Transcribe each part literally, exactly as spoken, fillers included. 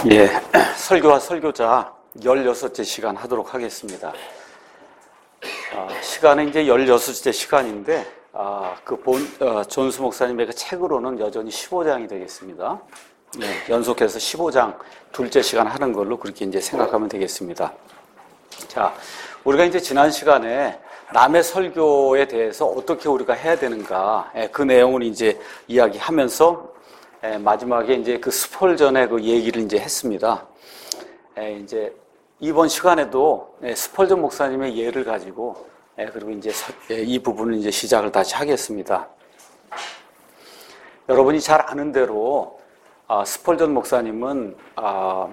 예, 설교와 설교자 열여섯째 시간 하도록 하겠습니다. 아, 시간은 이제 열여섯째 시간인데, 아, 그 본, 어, 존스 목사님의 그 책으로는 여전히 십오 장이 되겠습니다. 예, 연속해서 십오 장 둘째 시간 하는 걸로 그렇게 이제 생각하면 되겠습니다. 자, 우리가 이제 지난 시간에 남의 설교에 대해서 어떻게 우리가 해야 되는가, 예, 그 내용을 이제 이야기하면서 예, 마지막에 이제 그 스펄전의 그 얘기를 이제 했습니다. 예, 이제 이번 시간에도 예, 스펄전 목사님의 예를 가지고 예, 그리고 이제 서, 예, 이 부분을 이제 시작을 다시 하겠습니다. 여러분이 잘 아는 대로 아, 스펄전 목사님은 아,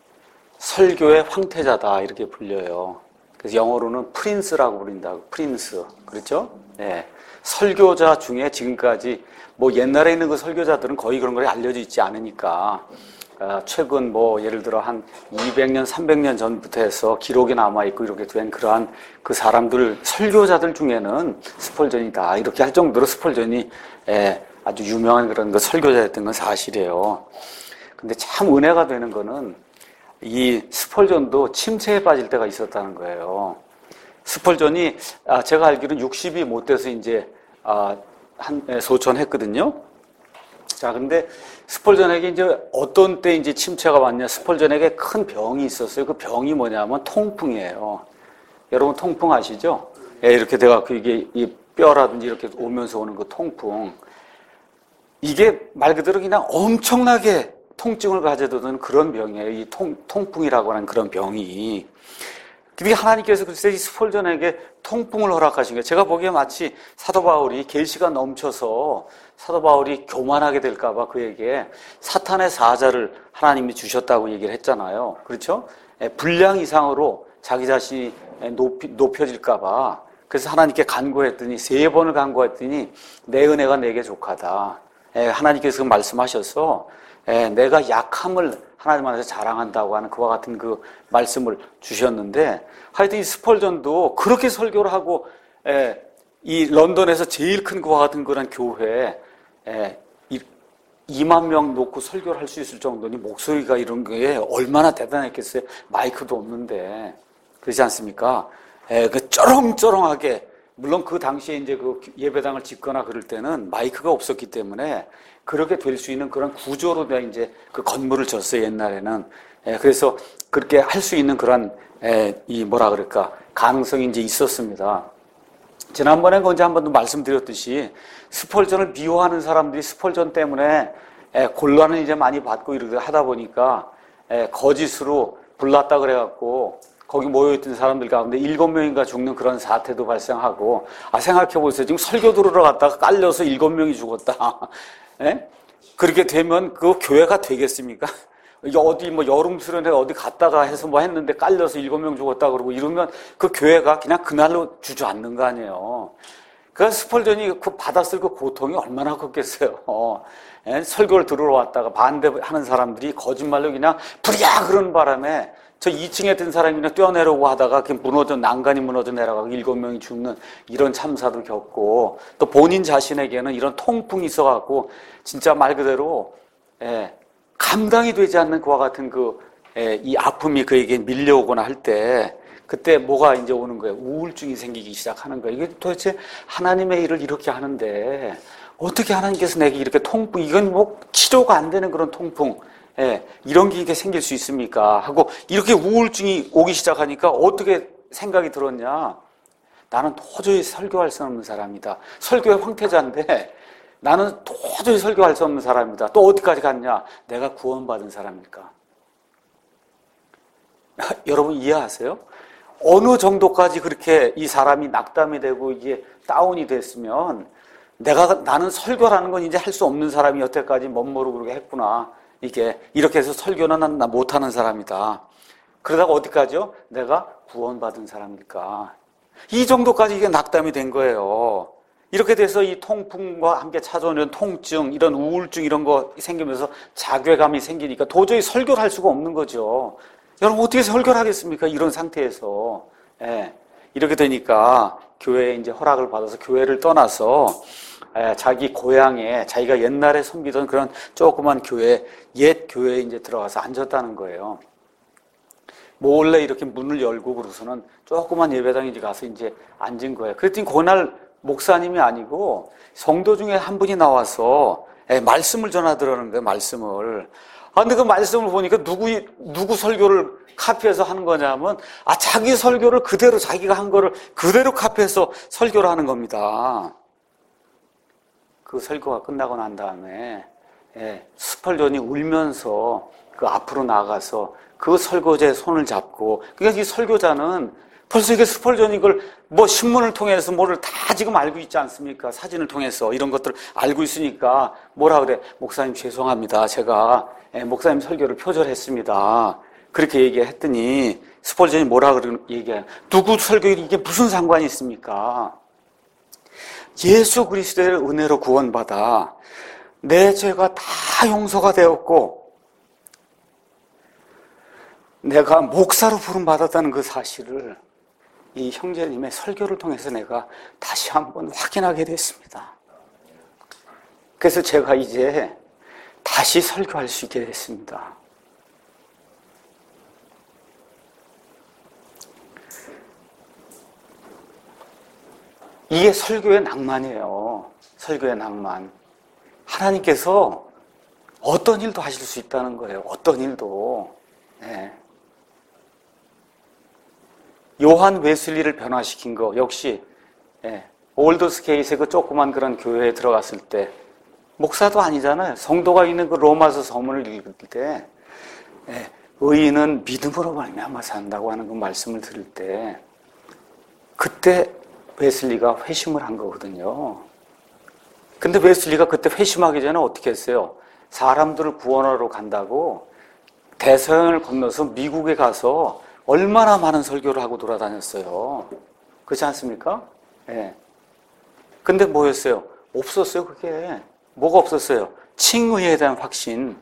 설교의 황태자다 이렇게 불려요. 그래서 영어로는 프린스라고 부른다고, 프린스, 그렇죠? 예, 설교자 중에 지금까지 뭐 옛날에 있는 그 설교자들은 거의 그런 걸 알려져 있지 않으니까 어, 최근 뭐 예를 들어 한 이백 년, 삼백 년 전부터 해서 기록이 남아있고 이렇게 된 그러한 그 사람들, 설교자들 중에는 스펄전이다 이렇게 할 정도로 스펄전이 예, 아주 유명한 그런 그 설교자였던 건 사실이에요. 근데 참 은혜가 되는 거는 이 스펄전도 침체에 빠질 때가 있었다는 거예요. 스펄전이 아, 제가 알기로는 육십이 못 돼서 이제 아, 한 소천했거든요. 자, 근데 스펄전에게 이제 어떤 때 이제 침체가 왔냐? 스펄전에게 큰 병이 있었어요. 그 병이 뭐냐면 통풍이에요. 여러분 통풍 아시죠? 예, 이렇게 돼갖고 이게 이 뼈라든지 이렇게 오면서 오는 그 통풍. 이게 말 그대로 그냥 엄청나게 통증을 가져다는 그런 병이에요. 이 통, 통풍이라고 하는 그런 병이. 근데 하나님께서 글쎄 이 스펄전에게 통풍을 허락하신 거예요. 제가 보기에 마치 사도 바울이 계시가 넘쳐서 사도 바울이 교만하게 될까봐 그에게 사탄의 사자를 하나님이 주셨다고 얘기를 했잖아요. 그렇죠? 분량 이상으로 자기 자신이 높이, 높여질까봐. 그래서 하나님께 간구했더니, 세 번을 간구했더니 내 은혜가 내게 족하다. 하나님께서 말씀하셔서 내가 약함을 하나님 안에서 자랑한다고 하는 그와 같은 그 말씀을 주셨는데, 하여튼 이 스펄전도 그렇게 설교를 하고, 에, 이 런던에서 제일 큰 그와 같은 그런 교회에 에, 이, 이만 명 놓고 설교를 할 수 있을 정도니 목소리가 이런 게 얼마나 대단했겠어요. 마이크도 없는데. 그렇지 않습니까? 에, 그 쩌렁쩌렁하게, 물론 그 당시에 이제 그 예배당을 짓거나 그럴 때는 마이크가 없었기 때문에 그렇게 될 수 있는 그런 구조로 내가 이제 그 건물을 졌어요, 옛날에는. 예, 그래서 그렇게 할 수 있는 그런, 예, 이 뭐라 그럴까, 가능성이 이제 있었습니다. 지난번에 언제 한 번도 말씀드렸듯이 스펄전을 미워하는 사람들이 스펄전 때문에 예, 곤란을 이제 많이 받고 이렇게 하다 보니까 예, 거짓으로 불났다 그래갖고 거기 모여있던 사람들 가운데 일곱 명인가 죽는 그런 사태도 발생하고, 아, 생각해보세요. 지금 설교 들으러 갔다가 깔려서 일곱 명이 죽었다. 예? 그렇게 되면 그 교회가 되겠습니까? 이게 어디 뭐 여름 수련회 어디 갔다가 해서 뭐 했는데 깔려서 일곱 명 죽었다 그러고 이러면 그 교회가 그냥 그날로 주저앉는 거 아니에요. 그래서 스펄전이 그 받았을 그 고통이 얼마나 컸겠어요. 어, 예? 설교를 들으러 왔다가 반대하는 사람들이 거짓말로 그냥 부랴 그러는 바람에 저 이 층에 든 사람이 그냥 뛰어내려고 하다가 그냥 무너져, 난간이 무너져 내려가고 일곱 명이 죽는 이런 참사도 겪고, 또 본인 자신에게는 이런 통풍이 있어갖고, 진짜 말 그대로, 예, 감당이 되지 않는 그와 같은 그, 예, 이 아픔이 그에게 밀려오거나 할 때, 그때 뭐가 이제 오는 거예요? 우울증이 생기기 시작하는 거예요. 이게 도대체 하나님의 일을 이렇게 하는데, 어떻게 하나님께서 내게 이렇게 통풍, 이건 뭐 치료가 안 되는 그런 통풍, 예, 이런 게 이게 생길 수 있습니까? 하고 이렇게 우울증이 오기 시작하니까 어떻게 생각이 들었냐? 나는 도저히 설교할 수 없는 사람이다. 설교의 황태자인데 나는 도저히 설교할 수 없는 사람이다. 또 어디까지 갔냐? 내가 구원받은 사람일까? 여러분 이해하세요? 어느 정도까지 그렇게 이 사람이 낙담이 되고 이게 다운이 됐으면 내가, 나는 설교라는 건 이제 할 수 없는 사람이 여태까지 멋모르고 그렇게 했구나. 이게 이렇게 해서 설교는 나 못하는 사람이다. 그러다가 어디까지요? 내가 구원받은 사람일까? 이 정도까지 이게 낙담이 된 거예요. 이렇게 돼서 이 통풍과 함께 찾아오는 통증, 이런 우울증 이런 거 생기면서 자괴감이 생기니까 도저히 설교를 할 수가 없는 거죠. 여러분 어떻게 설교를 하겠습니까? 이런 상태에서. 예. 이렇게 되니까 교회에 이제 허락을 받아서 교회를 떠나서 에, 자기 고향에 자기가 옛날에 섬기던 그런 조그만 교회, 옛 교회에 이제 들어가서 앉았다는 거예요. 몰래 이렇게 문을 열고 그러고서는 조그만 예배당에 이제 가서 이제 앉은 거예요. 그랬더니 그날 목사님이 아니고 성도 중에 한 분이 나와서 에, 말씀을 전하더라는 거예요, 말씀을. 아, 근데 그 말씀을 보니까 누구, 누구 설교를 카피해서 하는 거냐면, 아, 자기 설교를 그대로 자기가 한 거를 그대로 카피해서 설교를 하는 겁니다. 그 설교가 끝나고 난 다음에, 예, 스펄전이 울면서 그 앞으로 나가서 그 설교자의 손을 잡고, 그러니까 이 설교자는 벌써 이게 스펄전이 이걸 뭐 신문을 통해서 뭐를 다 지금 알고 있지 않습니까? 사진을 통해서 이런 것들을 알고 있으니까 뭐라 그래? 목사님 죄송합니다. 제가 목사님 설교를 표절했습니다. 그렇게 얘기했더니 스펄전이 뭐라 그러 얘기해요? 누구 설교에 이게 무슨 상관이 있습니까? 예수 그리스도의 은혜로 구원받아 내 죄가 다 용서가 되었고 내가 목사로 부름받았다는 그 사실을 이 형제님의 설교를 통해서 내가 다시 한번 확인하게 됐습니다. 그래서 제가 이제 다시 설교할 수 있게 됐습니다. 이게 설교의 낭만이에요. 설교의 낭만. 하나님께서 어떤 일도 하실 수 있다는 거예요. 어떤 일도. 네. 요한 웨슬리를 변화시킨 거 역시 예, 올드스케이트의 그 조그만 그런 교회에 들어갔을 때 목사도 아니잖아요. 성도가 있는 그 로마서 서문을 읽을 때 예, 의인은 믿음으로 말미암아 산다고 하는 그 말씀을 들을 때 그때 웨슬리가 회심을 한 거거든요. 근데 웨슬리가 그때 회심하기 전에 어떻게 했어요? 사람들을 구원하러 간다고 대서양을 건너서 미국에 가서 얼마나 많은 설교를 하고 돌아다녔어요. 그렇지 않습니까? 예. 근데 뭐였어요? 없었어요, 그게. 뭐가 없었어요? 칭의에 대한 확신.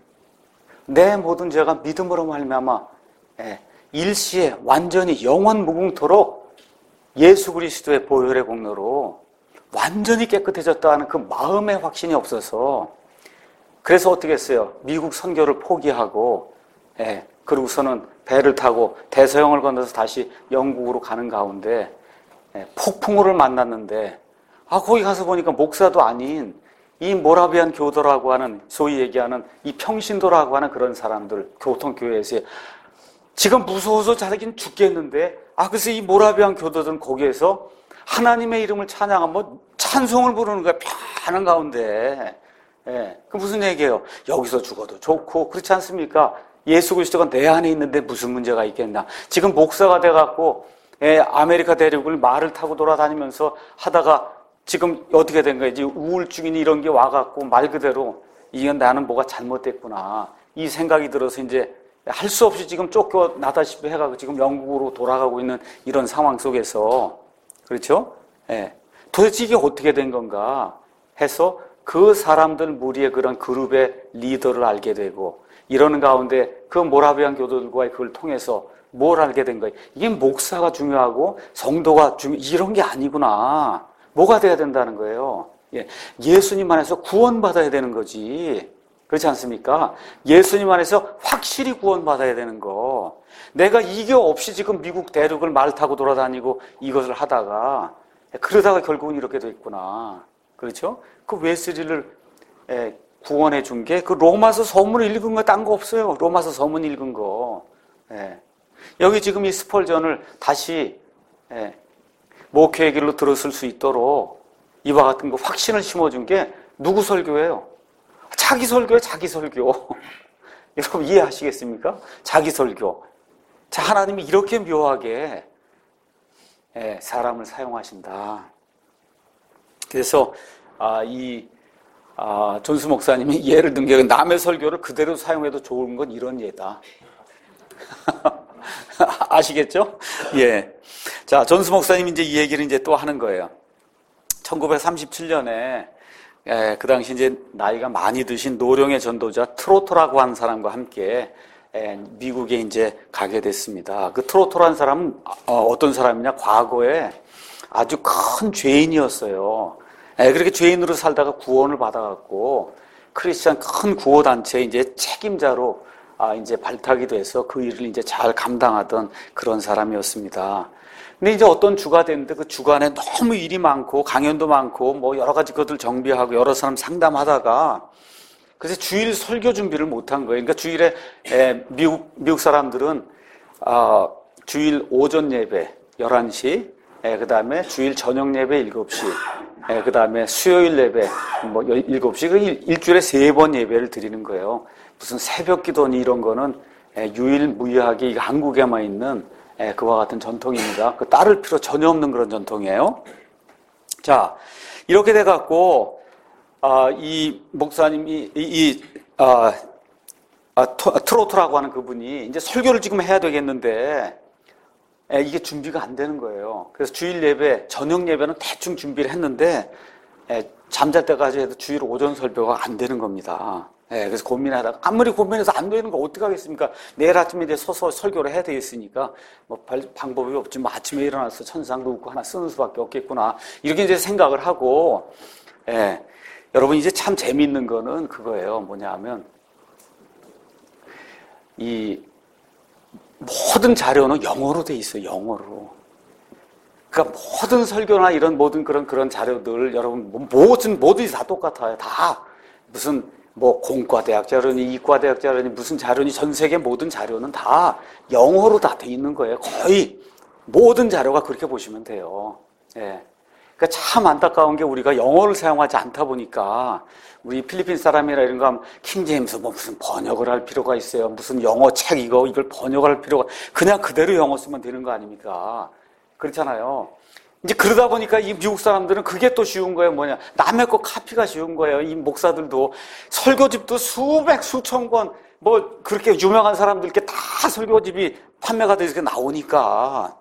내 모든 죄가 믿음으로 말미암아 예. 일시에 완전히 영원 무궁토록 예수 그리스도의 보혈의 공로로 완전히 깨끗해졌다는 그 마음의 확신이 없어서 그래서 어떻게 했어요? 미국 선교를 포기하고 예. 그러고서는 배를 타고 대서양을 건너서 다시 영국으로 가는 가운데 폭풍우를 만났는데 아 거기 가서 보니까 목사도 아닌 이 모라비안 교도라고 하는 소위 얘기하는 이 평신도라고 하는 그런 사람들 교통교회에서 지금 무서워서 자기는 죽겠는데 아 그래서 이 모라비안 교도들은 거기에서 하나님의 이름을 찬양하면 찬송을 부르는 거야 편한 가운데 예, 그 무슨 얘기예요? 여기서 죽어도 좋고 그렇지 않습니까? 예수 그리스도가 내 안에 있는데 무슨 문제가 있겠나. 지금 목사가 돼갖고 예, 아메리카 대륙을 말을 타고 돌아다니면서 하다가 지금 어떻게 된 거야. 이제 우울증이니 이런 게 와갖고 말 그대로 이게 나는 뭐가 잘못됐구나. 이 생각이 들어서 이제 할 수 없이 지금 쫓겨나다시피 해가지고 지금 영국으로 돌아가고 있는 이런 상황 속에서 그렇죠? 예. 도대체 이게 어떻게 된 건가 해서 그 사람들 무리의 그런 그룹의 리더를 알게 되고 이러는 가운데 그 모라비안 교도들과의 그걸 통해서 뭘 알게 된 거예요? 이게 목사가 중요하고 성도가 중요 이런 게 아니구나. 뭐가 돼야 된다는 거예요? 예. 예수님 안에서 구원받아야 되는 거지. 그렇지 않습니까? 예수님 안에서 확실히 구원받아야 되는 거. 내가 이게 없이 지금 미국 대륙을 말 타고 돌아다니고 이것을 하다가 그러다가 결국은 이렇게 됐구나. 그렇죠? 그 웨슬리를 예, 구원해 준 게 그 로마서 서문을 읽은 거 딴 거 없어요. 로마서 서문 읽은 거. 예. 여기 지금 이 스펄전을 다시 예, 목회의 길로 들었을 수 있도록 이와 같은 거 확신을 심어준 게 누구 설교예요? 자기 설교예요. 자기 설교. 여러분 이해하시겠습니까? 자기 설교. 자, 하나님이 이렇게 묘하게 예, 사람을 사용하신다. 그래서 아, 이 아, 존스 목사님이 예를 든 게 남의 설교를 그대로 사용해도 좋은 건 이런 예다. 아시겠죠? 예. 자, 존스 목사님이 이제 이 얘기를 이제 또 하는 거예요. 천구백삼십칠 년에 예, 그 당시 이제 나이가 많이 드신 노령의 전도자 트로토라고 하는 사람과 함께 예, 미국에 이제 가게 됐습니다. 그 트로토라는 사람은 어, 어떤 사람이냐? 과거에 아주 큰 죄인이었어요. 예, 그렇게 죄인으로 살다가 구원을 받아갖고 크리스천 큰 구호단체 이제 책임자로 아, 이제 발탁이 돼서 그 일을 이제 잘 감당하던 그런 사람이었습니다. 근데 이제 어떤 주가 됐는데 그 주간에 너무 일이 많고 강연도 많고 뭐 여러 가지 것들 정비하고 여러 사람 상담하다가 그래서 주일 설교 준비를 못한 거예요. 그러니까 주일에 에, 미국 미국 사람들은 어, 주일 오전 예배 열한 시, 예, 그 다음에 주일 저녁 예배 일곱 시, 예, 그 다음에 수요일 예배 뭐 일곱 시, 그 일, 일주일에 세 번 예배를 드리는 거예요. 무슨 새벽 기도니 이런 거는 예, 유일무이하게 한국에만 있는 예, 그와 같은 전통입니다. 그 따를 필요 전혀 없는 그런 전통이에요. 자, 이렇게 돼갖고 아, 이 목사님이 이, 이 아, 아, 트로트라고 하는 그분이 이제 설교를 지금 해야 되겠는데 에, 이게 준비가 안 되는 거예요. 그래서 주일 예배, 저녁 예배는 대충 준비를 했는데 에, 잠잘 때까지 해도 주일 오전 설교가 안 되는 겁니다. 에, 그래서 고민하다가 아무리 고민해서 안 되는 거 어떻게 하겠습니까? 내일 아침에 이제 서서 설교를 해야 되겠으니까 뭐 방법이 없지. 뭐 아침에 일어나서 천상도 웃고 하나 쓰는 수밖에 없겠구나. 이렇게 이제 생각을 하고 에, 여러분 이제 참 재미있는 거는 그거예요. 뭐냐 하면 이 모든 자료는 영어로 돼 있어요. 영어로. 그러니까 모든 설교나 이런 모든 그런 그런 자료들 여러분 모든 모든이 다 똑같아요. 다 무슨 뭐 공과대학 자료니 이과대학 자료니 무슨 자료니 전 세계 모든 자료는 다 영어로 다 돼 있는 거예요. 거의 모든 자료가 그렇게 보시면 돼요. 예. 그러니까 참 안타까운 게 우리가 영어를 사용하지 않다 보니까 우리 필리핀 사람이나 이런 거 하면 킹제임스 뭐 무슨 번역을 할 필요가 있어요. 무슨 영어 책 이거 이걸 번역을 할 필요가 그냥 그대로 영어 쓰면 되는 거 아닙니까? 그렇잖아요. 이제 그러다 보니까 이 미국 사람들은 그게 또 쉬운 거예요. 뭐냐 남의 거 카피가 쉬운 거예요. 이 목사들도 설교집도 수백 수천 권 뭐 그렇게 유명한 사람들께 다 설교집이 판매가 돼서 나오니까.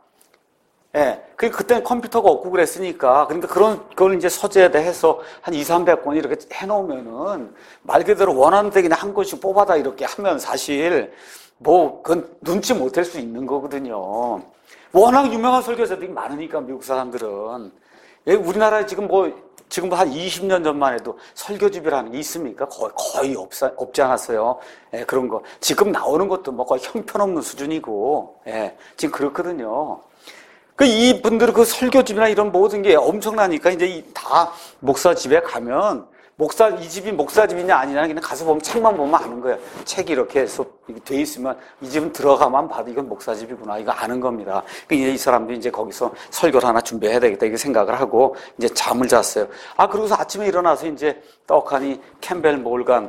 예. 그, 그때는 컴퓨터가 없고 그랬으니까. 그러니까 그런, 그걸 이제 서재에 해서 한 이삼백 권 이렇게 해놓으면은 말 그대로 원하는 데 그냥 한 권씩 뽑아다 이렇게 하면 사실 뭐, 그건 눈치 못 할 수 있는 거거든요. 워낙 유명한 설교자들이 많으니까, 미국 사람들은. 예, 우리나라에 지금 뭐, 지금 뭐 한 이십 년 전만 해도 설교집이라는 게 있습니까? 거의, 거의 없, 없지 않았어요. 예, 그런 거. 지금 나오는 것도 뭐 거의 형편없는 수준이고, 예, 지금 그렇거든요. 그 이분들은 그 설교집이나 이런 모든 게 엄청나니까 이제 다 목사 집에 가면 목사 이 집이 목사 집이냐 아니냐 그냥 가서 보면 책만 보면 아는 거예요. 책이 이렇게 해서 돼 있으면 이 집은 들어가만 봐도 이건 목사 집이구나 이거 아는 겁니다. 그러니까 이 사람들이 이제 거기서 설교를 하나 준비해야 되겠다 이렇게 생각을 하고 이제 잠을 잤어요. 아 그러고서 아침에 일어나서 이제 떡하니 캠벨 몰간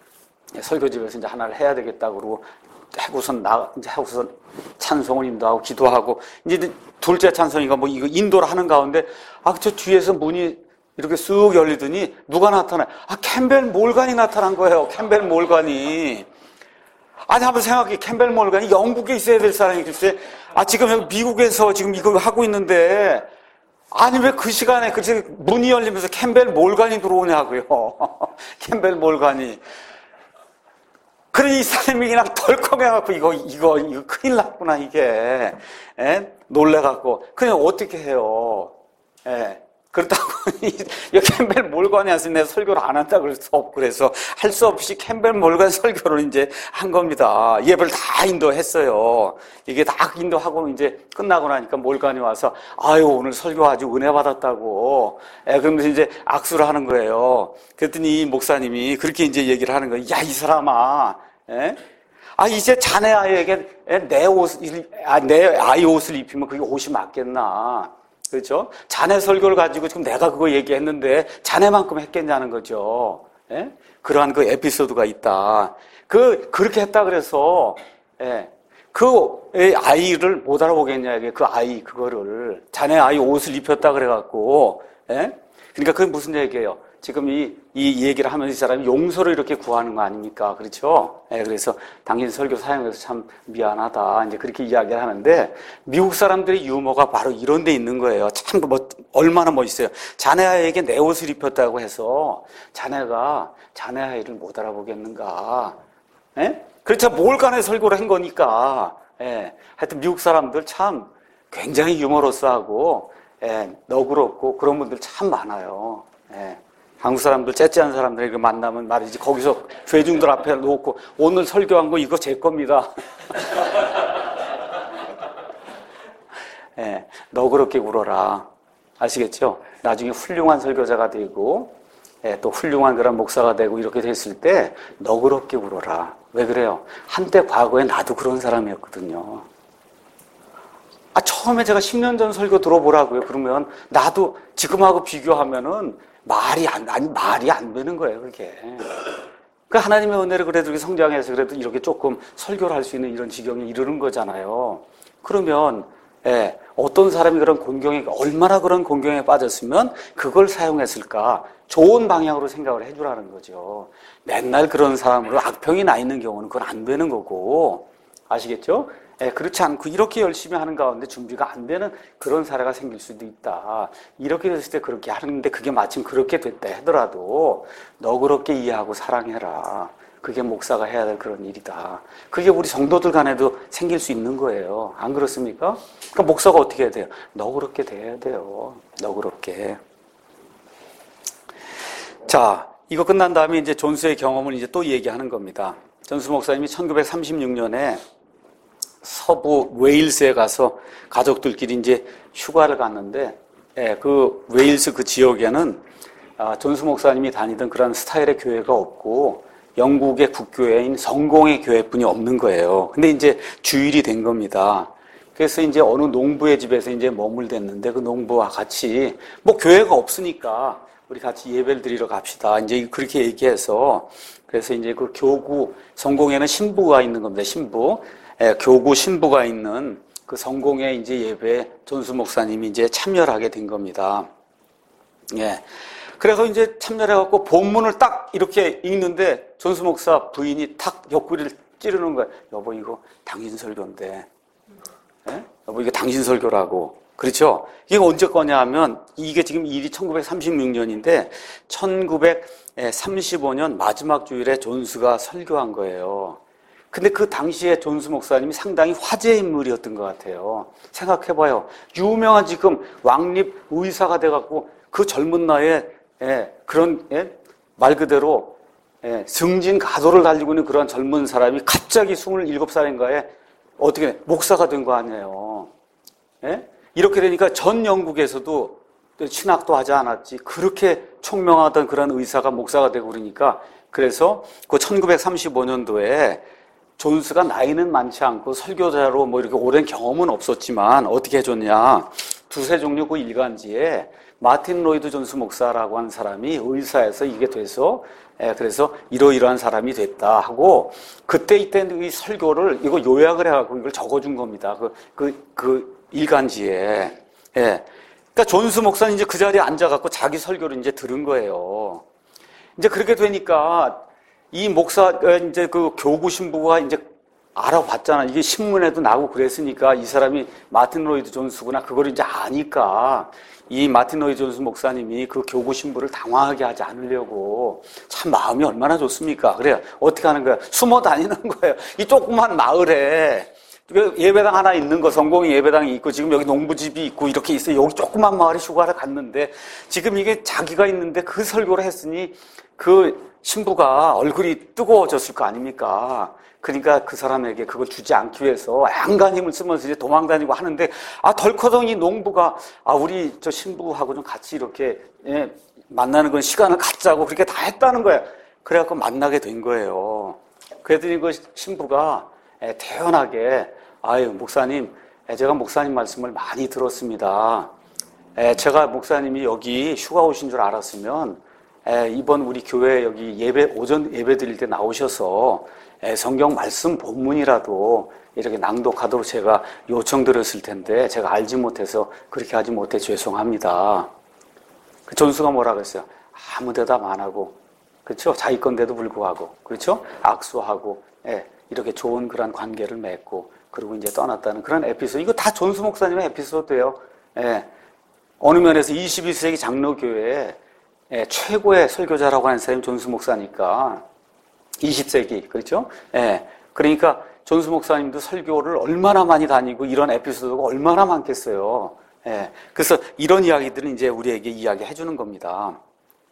설교집에서 이제 하나를 해야 되겠다 그러고. 하고선 나 이제 하고선 찬송을 인도하고 기도하고 이제 둘째 찬송이가 뭐 이거 인도를 하는 가운데 아 저 뒤에서 문이 이렇게 쑥 열리더니 누가 나타나요? 아 캠벨 몰간이 나타난 거예요. 캠벨 몰간이 아니 한번 생각해. 캠벨 몰간이 영국에 있어야 될 사람이 글쎄 아 지금 여기 미국에서 지금 이걸 하고 있는데 아니 왜 그 시간에 그 문이 열리면서 캠벨 몰간이 들어오냐고요. 캠벨 몰간이. 그러니 이 사람이 그냥 덜컥 해갖고, 이거, 이거, 이거 큰일 났구나, 이게. 에? 놀래갖고. 그냥 어떻게 해요. 예. 그렇다고, 이 캠벨 몰간에 와서 내가 설교를 안 한다 그럴 수 없고, 그래서 할 수 없이 캠벨 몰간 설교를 이제 한 겁니다. 예배를 다 인도했어요. 이게 다 인도하고 이제 끝나고 나니까 몰간이 와서, 아유, 오늘 설교 아주 은혜 받았다고. 예, 그러면서 이제 악수를 하는 거예요. 그랬더니 이 목사님이 그렇게 이제 얘기를 하는 거예요. 야, 이 사람아. 예? 아, 이제 자네 아이에게 내 옷을, 아, 내 아이 옷을 입히면 그게 옷이 맞겠나. 그렇죠? 자네 설교를 가지고 지금 내가 그거 얘기했는데 자네만큼 했겠냐는 거죠. 예? 그러한 그 에피소드가 있다. 그, 그렇게 했다 그래서, 예. 그 아이를 못 알아보겠냐, 이게 그 아이, 그거를. 자네 아이 옷을 입혔다 그래갖고, 예? 그러니까 그게 무슨 얘기예요? 지금 이, 이 얘기를 하면서 이 사람이 용서를 이렇게 구하는 거 아닙니까? 그렇죠? 예, 그래서 당신 설교 사용해서 참 미안하다. 이제 그렇게 이야기를 하는데, 미국 사람들의 유머가 바로 이런 데 있는 거예요. 참, 뭐, 얼마나 멋있어요. 자네 아이에게 내 옷을 입혔다고 해서, 자네가 자네 아이를 못 알아보겠는가. 예? 그렇죠. 몰간에 설교를 한 거니까. 예. 하여튼 미국 사람들 참 굉장히 유머러스하고, 예, 너그럽고 그런 분들 참 많아요. 예. 한국 사람들, 째째한 사람들 이렇게 만나면 말이지, 거기서 회중들 앞에 놓고, 오늘 설교한 거 이거 제 겁니다. 예, 너그럽게 굴어라. 아시겠죠? 나중에 훌륭한 설교자가 되고, 예, 또 훌륭한 그런 목사가 되고 이렇게 됐을 때 너그럽게 굴어라. 왜 그래요? 한때 과거에 나도 그런 사람이었거든요. 아, 처음에 제가 십 년 전 설교 들어보라고요. 그러면 나도 지금하고 비교하면은 말이 안, 아니, 말이 안 되는 거예요, 그게. 그 하나님의 은혜를 그래도 이렇게 성장해서 그래도 이렇게 조금 설교를 할 수 있는 이런 지경에 이르는 거잖아요. 그러면, 예, 어떤 사람이 그런 곤경에, 얼마나 그런 곤경에 빠졌으면 그걸 사용했을까? 좋은 방향으로 생각을 해주라는 거죠. 맨날 그런 사람으로 악평이 나 있는 경우는 그건 안 되는 거고, 아시겠죠? 예, 그렇지 않고 이렇게 열심히 하는 가운데 준비가 안 되는 그런 사례가 생길 수도 있다. 이렇게 됐을 때 그렇게 하는데 그게 마침 그렇게 됐다 하더라도 너그럽게 이해하고 사랑해라. 그게 목사가 해야 될 그런 일이다. 그게 우리 성도들 간에도 생길 수 있는 거예요. 안 그렇습니까? 그러니까 목사가 어떻게 해야 돼요? 너그럽게 돼야 돼요. 너그럽게. 자, 이거 끝난 다음에 이제 존스의 경험을 이제 또 얘기하는 겁니다. 존스 목사님이 천구백삼십육 년에 서부 웨일스에 가서 가족들끼리 이제 휴가를 갔는데, 예, 그 웨일스 그 지역에는 아, 존스 목사님이 다니던 그런 스타일의 교회가 없고 영국의 국교회인 성공의 교회뿐이 없는 거예요. 근데 이제 주일이 된 겁니다. 그래서 이제 어느 농부의 집에서 이제 머물댔는데 그 농부와 같이 뭐 교회가 없으니까 우리 같이 예배를 드리러 갑시다. 이제 그렇게 얘기해서 그래서 이제 그 교구 성공에는 신부가 있는 겁니다. 신부. 예, 교구 신부가 있는 그 성공의 이제 예배에 존스 목사님이 이제 참여를 하게 된 겁니다. 예. 그래서 이제 참여를 해갖고 본문을 딱 이렇게 읽는데 존스 목사 부인이 탁 옆구리를 찌르는 거예요. 여보, 이거 당신 설교인데. 예? 여보, 이거 당신 설교라고. 그렇죠? 이게 언제 거냐 하면 이게 지금 일이 천구백삼십육 년인데 천구백삼십오 년 마지막 주일에 존스가 설교한 거예요. 근데 그 당시에 존스 목사님이 상당히 화제의 인물이었던 것 같아요. 생각해봐요. 유명한 지금 왕립 의사가 돼갖고 그 젊은 나이에 예, 그런 예? 말 그대로 예, 승진 가도를 달리고 있는 그런 젊은 사람이 갑자기 스물일곱 살인가에 어떻게 목사가 된 거 아니에요. 예? 이렇게 되니까 전 영국에서도 신학도 하지 않았지 그렇게 총명하던 그런 의사가 목사가 되고 그러니까 그래서 그 천구백삼십오 년도에 존스가 나이는 많지 않고 설교자로 뭐 이렇게 오랜 경험은 없었지만 어떻게 해줬냐. 두세 종류 그 일간지에 마틴 로이드 존스 목사라고 하는 사람이 의사에서 이게 돼서 예, 그래서 이러이러한 사람이 됐다 하고 그때 이때 이 설교를 이거 요약을 해갖고 이걸 적어준 겁니다. 그, 그, 그 일간지에. 예. 그러니까 존스 목사는 이제 그 자리에 앉아갖고 자기 설교를 이제 들은 거예요. 이제 그렇게 되니까 이 목사가 이제 그 교구 신부가 이제 알아봤잖아. 이게 신문에도 나고 그랬으니까 이 사람이 마틴 로이드 존스구나. 그걸 이제 아니까 이 마틴 로이드 존스 목사님이 그 교구 신부를 당황하게 하지 않으려고 참 마음이 얼마나 좋습니까? 그래요. 어떻게 하는 거야? 숨어 다니는 거예요. 이 조그만 마을에 예배당 하나 있는 거, 성공의 예배당이 있고 지금 여기 농부집이 있고 이렇게 있어요. 여기 조그만 마을에 휴가를 갔는데 지금 이게 자기가 있는데 그 설교를 했으니 그 신부가 얼굴이 뜨거워졌을 거 아닙니까? 그러니까 그 사람에게 그걸 주지 않기 위해서 안간 힘을 쓰면서 이제 도망다니고 하는데 아 덜커덩이 농부가 아 우리 저 신부하고 좀 같이 이렇게 예, 만나는 건 시간을 갖자고 그렇게 다 했다는 거예요. 그래갖고 만나게 된 거예요. 그랬더니 그 신부가 예, 태연하게 아유 목사님 예, 제가 목사님 말씀을 많이 들었습니다. 예, 제가 목사님이 여기 휴가 오신 줄 알았으면 예, 이번 우리 교회 여기 예배 오전 예배 드릴 때 나오셔서 예, 성경 말씀 본문이라도 이렇게 낭독하도록 제가 요청드렸을 텐데 제가 알지 못해서 그렇게 하지 못해 죄송합니다. 그 존스가 뭐라 그랬어요? 아무 대답 안 하고 그렇죠? 자기 건데도 불구하고 그렇죠? 악수하고 예, 이렇게 좋은 그런 관계를 맺고 그리고 이제 떠났다는 그런 에피소드. 이거 다 존스 목사님의 에피소드예요. 예, 어느 면에서 이십일 세기 장로교회에 예, 최고의 설교자라고 하는 사람이 존스 목사니까 이십 세기 그렇죠? 예, 그러니까 존스 목사님도 설교를 얼마나 많이 다니고 이런 에피소드가 얼마나 많겠어요. 예, 그래서 이런 이야기들은 이제 우리에게 이야기해 주는 겁니다.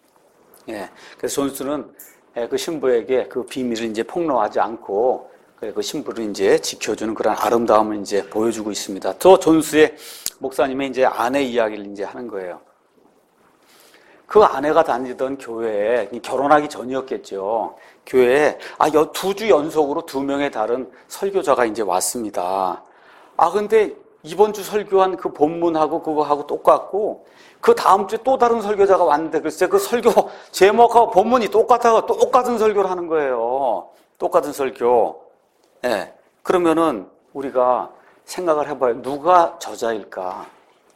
예. 그래서 존스는 예, 그 신부에게 그 비밀을 이제 폭로하지 않고 그 신부를 이제 지켜주는 그런 아름다움을 이제 보여주고 있습니다. 또 존스의 목사님의 이제 아내 이야기를 이제 하는 거예요. 그 아내가 다니던 교회에 결혼하기 전이었겠죠. 교회에 아, 두 주 연속으로 두 명의 다른 설교자가 이제 왔습니다. 아, 근데 이번 주 설교한 그 본문하고 그거하고 똑같고 그 다음 주에 또 다른 설교자가 왔는데 글쎄 그 설교 제목하고 본문이 똑같아서 똑같은 설교를 하는 거예요. 똑같은 설교. 예. 네. 그러면은 우리가 생각을 해봐요. 누가 저자일까?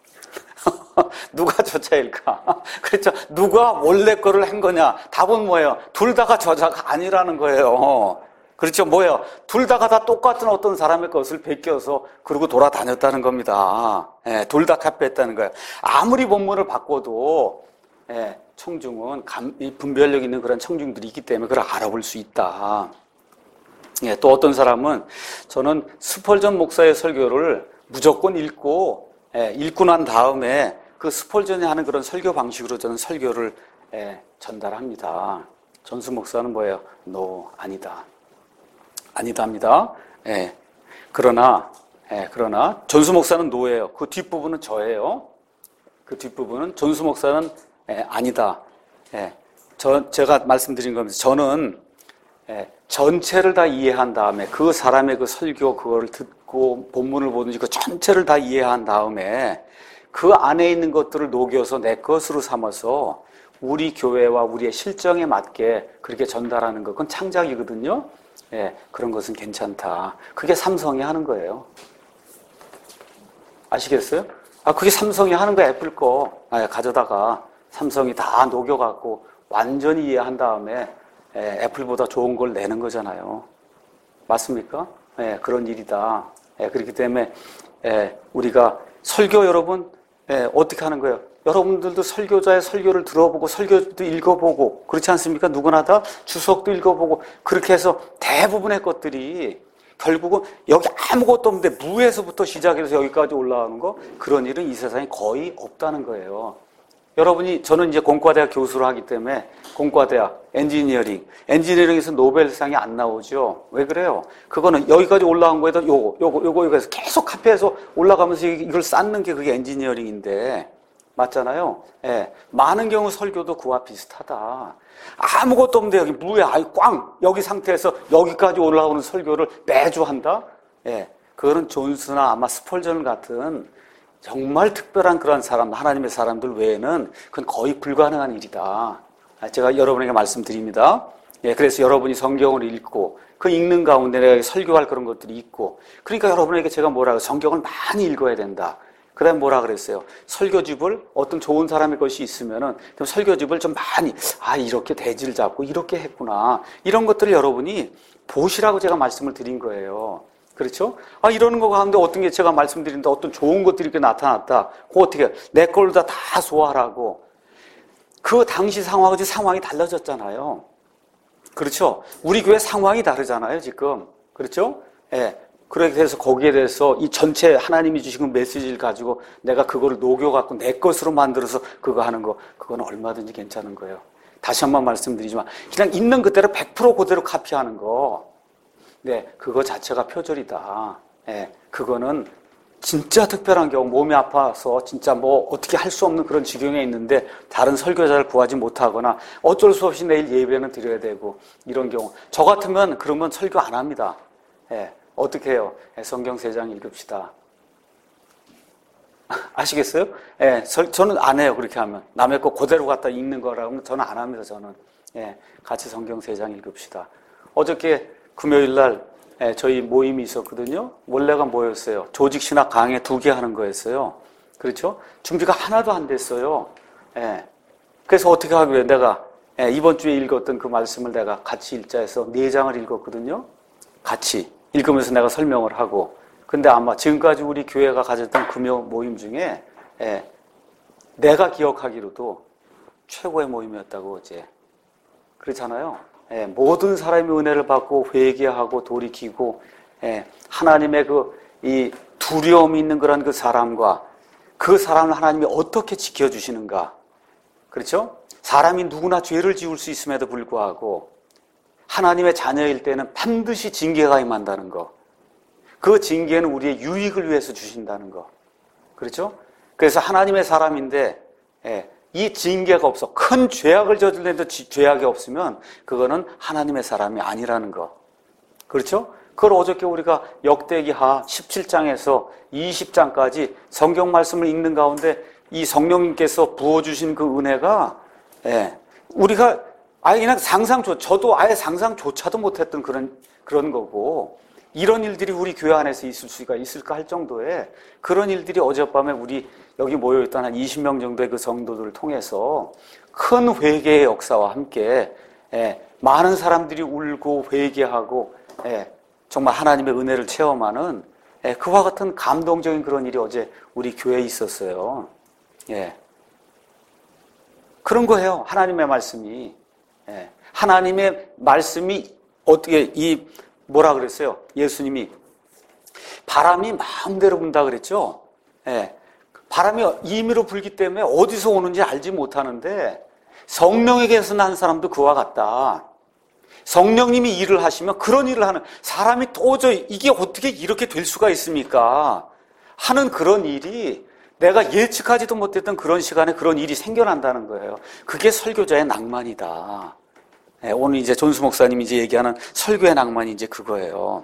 누가 저자일까? 그렇죠. 누가 원래 거를 한 거냐? 답은 뭐예요? 둘 다가 저자가 아니라는 거예요. 그렇죠. 뭐예요? 둘 다가 다 똑같은 어떤 사람의 것을 베껴서 그러고 돌아다녔다는 겁니다. 예, 둘 다 카피했다는 거예요. 아무리 본문을 바꿔도 예, 청중은 감, 분별력 있는 그런 청중들이 있기 때문에 그걸 알아볼 수 있다. 예, 또 어떤 사람은 저는 스펄전 목사의 설교를 무조건 읽고 예, 읽고 난 다음에 그 스펄전이 하는 그런 설교 방식으로 저는 설교를 예, 전달합니다. 존스 목사는 뭐예요? 노, 아니다. 아니다 합니다. 예. 그러나, 예, 그러나, 존스 목사는 노예요. 그 뒷부분은 저예요. 그 뒷부분은 존스 목사는, 예, 아니다. 예. 저, 제가 말씀드린 겁니다. 저는, 예, 전체를 다 이해한 다음에 그 사람의 그 설교, 그거를 듣고 본문을 보든지 그 전체를 다 이해한 다음에 그 안에 있는 것들을 녹여서 내 것으로 삼아서 우리 교회와 우리의 실정에 맞게 그렇게 전달하는 것, 그건 창작이거든요. 예, 그런 것은 괜찮다. 그게 삼성이 하는 거예요. 아시겠어요? 아, 그게 삼성이 하는 거야, 애플 거. 아, 가져다가 삼성이 다 녹여갖고 완전히 이해한 다음에 예, 애플보다 좋은 걸 내는 거잖아요. 맞습니까? 예, 그런 일이다. 예, 그렇기 때문에 예, 우리가 설교 여러분 예, 어떻게 하는 거예요? 여러분들도 설교자의 설교를 들어보고 설교도 읽어보고 그렇지 않습니까? 누구나 다 주석도 읽어보고 그렇게 해서 대부분의 것들이 결국은 여기 아무것도 없는데 무에서부터 시작해서 여기까지 올라가는 거 그런 일은 이 세상에 거의 없다는 거예요. 여러분이 저는 이제 공과대학 교수를 하기 때문에 공과대학 엔지니어링 엔지니어링에서 노벨상이 안 나오죠. 왜 그래요? 그거는 여기까지 올라간 거에다 요거 요거 요거 요거 해서 계속 카피해서 올라가면서 이걸 쌓는 게 그게 엔지니어링인데 맞잖아요. 예. 많은 경우 설교도 그와 비슷하다. 아무것도 없는데 여기 무에 아이 꽝 여기 상태에서 여기까지 올라오는 설교를 매주 한다. 예. 그거는 존스나 아마 스펄전 같은 정말 특별한 그런 사람, 하나님의 사람들 외에는 그건 거의 불가능한 일이다. 제가 여러분에게 말씀드립니다. 예, 그래서 여러분이 성경을 읽고 그 읽는 가운데 내가 설교할 그런 것들이 있고 그러니까 여러분에게 제가 뭐라고 성경을 많이 읽어야 된다. 그 다음에 뭐라 그랬어요? 설교집을 어떤 좋은 사람의 것이 있으면은 그럼 설교집을 좀 많이 아 이렇게 대지를 잡고 이렇게 했구나 이런 것들을 여러분이 보시라고 제가 말씀을 드린 거예요. 그렇죠? 아 이러는 거 가운데 어떤 게 제가 말씀드리는데 어떤 좋은 것들이 이렇게 나타났다. 그거 어떻게 내 걸로 다, 다 소화하라고. 그 당시 상황과 지금 상황이 달라졌잖아요. 그렇죠? 우리 교회 상황이 다르잖아요 지금. 그렇죠? 예. 그렇게 해서 거기에 대해서 이 전체 하나님이 주신 메시지를 가지고 내가 그거를 녹여갖고 내 것으로 만들어서 그거 하는 거 그건 얼마든지 괜찮은 거예요. 다시 한번 말씀드리지만 그냥 있는 그대로 백 퍼센트 그대로 카피하는 거 네, 그거 자체가 표절이다. 예, 그거는 진짜 특별한 경우 몸이 아파서 진짜 뭐 어떻게 할 수 없는 그런 지경에 있는데 다른 설교자를 구하지 못하거나 어쩔 수 없이 내일 예배는 드려야 되고 이런 경우 저 같으면 그러면 설교 안 합니다. 예. 어떻게 해요? 성경 세 장 읽읍시다. 아시겠어요? 예, 저는 안 해요. 그렇게 하면. 남의 거 그대로 갖다 읽는 거라면 저는 안 합니다. 저는. 예, 같이 성경 세 장 읽읍시다. 어저께 금요일 날 예, 저희 모임이 있었거든요. 원래가 뭐였어요? 조직 신학 강의 두 개 하는 거였어요. 그렇죠? 준비가 하나도 안 됐어요. 예. 그래서 어떻게 하기로 해? 내가 예, 이번 주에 읽었던 그 말씀을 내가 같이 읽자 해서 네 장을 읽었거든요. 같이. 읽으면서 내가 설명을 하고 근데 아마 지금까지 우리 교회가 가졌던 금요 모임 중에 예, 내가 기억하기로도 최고의 모임이었다고 어제 그렇잖아요. 예, 모든 사람이 은혜를 받고 회개하고 돌이키고 예, 하나님의 그 이 두려움이 있는 그런 그 사람과 그 사람을 하나님이 어떻게 지켜주시는가 그렇죠? 사람이 누구나 죄를 지을 수 있음에도 불구하고 하나님의 자녀일 때는 반드시 징계가 임한다는 거. 그 징계는 우리의 유익을 위해서 주신다는 거. 그렇죠? 그래서 하나님의 사람인데 예, 이 징계가 없어. 큰 죄악을 저질렀는데 죄악이 없으면 그거는 하나님의 사람이 아니라는 거. 그렇죠? 그걸 어저께 우리가 역대기하 십칠 장에서 이십 장까지 성경 말씀을 읽는 가운데 이 성령님께서 부어주신 그 은혜가 예, 우리가 아예 그냥 상상조, 저도 아예 상상조차도 못했던 그런, 그런 거고, 이런 일들이 우리 교회 안에서 있을 수가 있을까 할 정도의 그런 일들이 어젯밤에 우리 여기 모여있던 한 이십 명 정도의 그 성도들을 통해서 큰 회개의 역사와 함께, 예, 많은 사람들이 울고 회개하고, 예, 정말 하나님의 은혜를 체험하는, 예, 그와 같은 감동적인 그런 일이 어제 우리 교회에 있었어요. 예. 그런 거예요. 하나님의 말씀이. 예. 하나님의 말씀이 어떻게 이 뭐라 그랬어요? 예수님이 바람이 마음대로 분다 그랬죠. 예. 바람이 임의로 불기 때문에 어디서 오는지 알지 못하는데 성령에게서 난 사람도 그와 같다. 성령님이 일을 하시면 그런 일을 하는 사람이 도저히 이게 어떻게 이렇게 될 수가 있습니까? 하는 그런 일이 내가 예측하지도 못했던 그런 시간에 그런 일이 생겨난다는 거예요. 그게 설교자의 낭만이다. 네, 오늘 이제 존수 목사님이 이제 얘기하는 설교의 낭만이 이제 그거예요.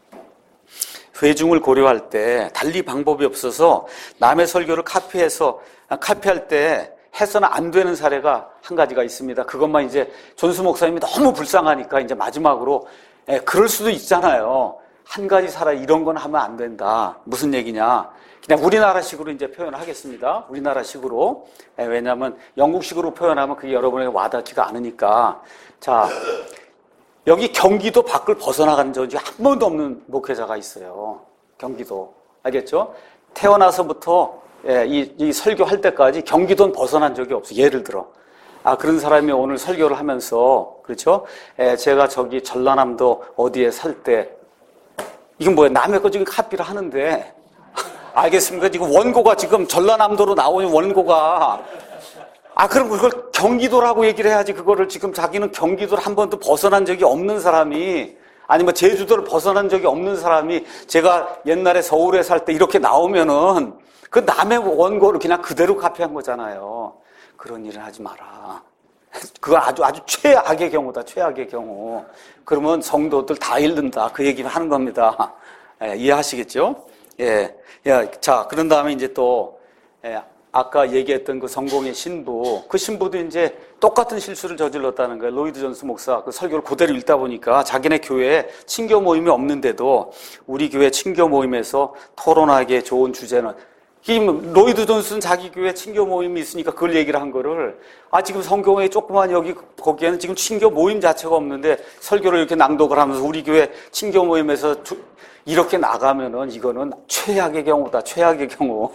회중을 고려할 때 달리 방법이 없어서 남의 설교를 카피해서, 카피할 때 해서는 안 되는 사례가 한 가지가 있습니다. 그것만 이제 존수 목사님이 너무 불쌍하니까 이제 마지막으로, 예, 그럴 수도 있잖아요. 한 가지 사례 이런 건 하면 안 된다. 무슨 얘기냐. 그냥 우리나라식으로 이제 표현을 하겠습니다. 우리나라식으로. 예, 왜냐하면 영국식으로 표현하면 그게 여러분에게 와닿지가 않으니까. 자, 여기 경기도 밖을 벗어나간 적이 한 번도 없는 목회자가 있어요. 경기도. 알겠죠? 태어나서부터 예, 이, 이 설교할 때까지 경기도는 벗어난 적이 없어요. 예를 들어. 아, 그런 사람이 오늘 설교를 하면서, 그렇죠? 예, 제가 저기 전라남도 어디에 살 때, 이건 뭐야? 남의 거 지금 카피를 하는데, 알겠습니까? 지금 원고가 지금 전라남도로 나오는 원고가, 아, 그럼 그걸 경기도라고 얘기를 해야지. 그거를 지금 자기는 경기도를 한 번도 벗어난 적이 없는 사람이, 아니면 제주도를 벗어난 적이 없는 사람이 제가 옛날에 서울에 살 때 이렇게 나오면은 그 남의 원고를 그냥 그대로 카피한 거잖아요. 그런 일을 하지 마라. 그건 아주 아주 최악의 경우다. 최악의 경우. 그러면 성도들 다 잃는다. 그 얘기를 하는 겁니다. 예, 이해하시겠죠? 예. 야, 자, 그런 다음에 이제 또 예, 아까 얘기했던 그 성공의 신부, 그 신부도 이제 똑같은 실수를 저질렀다는 거예요. 로이드 존스 목사 그 설교를 그대로 읽다 보니까 자기네 교회에 친교 모임이 없는데도 우리 교회 친교 모임에서 토론하기에 좋은 주제는, 이 로이드 존스는 자기 교회 친교 모임이 있으니까 그걸 얘기를 한 거를, 아, 지금 성경에 조그만 여기 거기에는 지금 친교 모임 자체가 없는데 설교를 이렇게 낭독을 하면서 우리 교회 친교 모임에서 두, 이렇게 나가면은 이거는 최악의 경우다. 최악의 경우.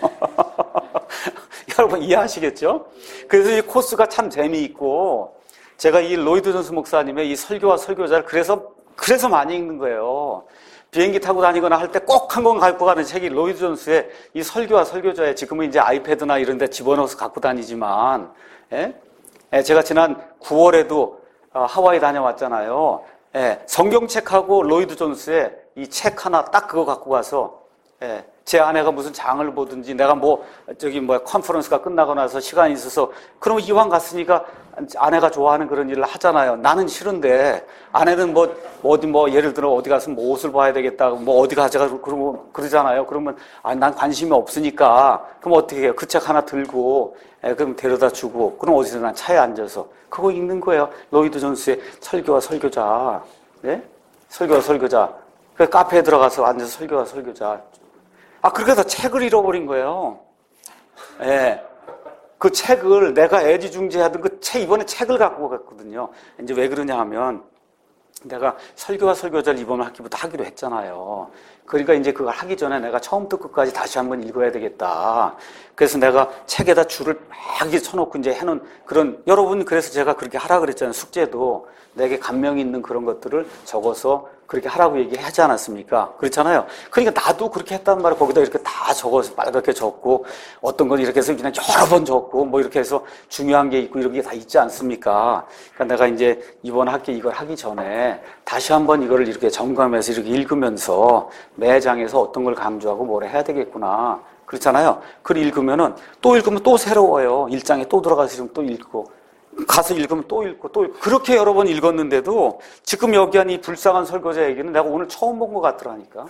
여러분 이해하시겠죠? 그래서 이 코스가 참 재미있고, 제가 이 로이드 존스 목사님의 이 설교와 설교자를 그래서 그래서 많이 읽는 거예요. 비행기 타고 다니거나 할 때 꼭 한 권 갖고 가는 책이 로이드 존스의 이 설교와 설교자의, 지금은 이제 아이패드나 이런 데 집어넣어서 갖고 다니지만, 예? 예, 제가 지난 구월에도 하와이 다녀왔잖아요. 예, 성경책하고 로이드 존스의 이 책 하나 딱 그거 갖고 가서, 예, 제 아내가 무슨 장을 보든지, 내가 뭐 저기 뭐야 컨퍼런스가 끝나고 나서 시간이 있어서, 그러면 이왕 갔으니까 아내가 좋아하는 그런 일을 하잖아요. 나는 싫은데 아내는 뭐 어디 뭐 예를 들어 어디 가서 뭐 옷을 봐야 되겠다, 뭐 어디 가자 그러고 그러잖아요. 그러면 아, 난 관심이 없으니까 그럼 어떻게 해요? 그 책 하나 들고, 예, 그럼 데려다 주고, 그럼 어디서 난 차에 앉아서 그거 읽는 거예요. 로이드 존스의 설교와 설교자, 네? 설교와 설교자. 그 카페에 들어가서 앉아서 설교와 설교자. 아, 그렇게 해서 책을 잃어버린 거예요. 예. 그 책을 내가 애지중지하던 그 책, 이번에 책을 갖고 갔거든요. 이제 왜 그러냐 하면, 내가 설교와 설교자를 이번 학기부터 하기로 했잖아요. 그러니까 이제 그걸 하기 전에 내가 처음부터 끝까지 다시 한번 읽어야 되겠다. 그래서 내가 책에다 줄을 막 이렇게 쳐놓고 이제 해놓은 그런, 여러분, 그래서 제가 그렇게 하라 그랬잖아요. 숙제도 내게 감명이 있는 그런 것들을 적어서 그렇게 하라고 얘기하지 않았습니까? 그렇잖아요. 그러니까 나도 그렇게 했단 말을 거기다 이렇게 다 적어서 빨갛게 적고 어떤 건 이렇게 해서 그냥 여러 번 적고 뭐 이렇게 해서 중요한 게 있고 이런 게 다 있지 않습니까? 그러니까 내가 이제 이번 학기 이걸 하기 전에 다시 한번 이거를 이렇게 점검해서 이렇게 읽으면서 매 장에서 어떤 걸 강조하고 뭘 해야 되겠구나. 그렇잖아요. 그걸 읽으면은 또 읽으면 또 새로워요. 일 장에 또 들어가서 또 읽고. 가서 읽으면 또 읽고 또 읽고 그렇게 여러 번 읽었는데도 지금 여기 한 이 불쌍한 설교자 얘기는 내가 오늘 처음 본 것 같더라니까.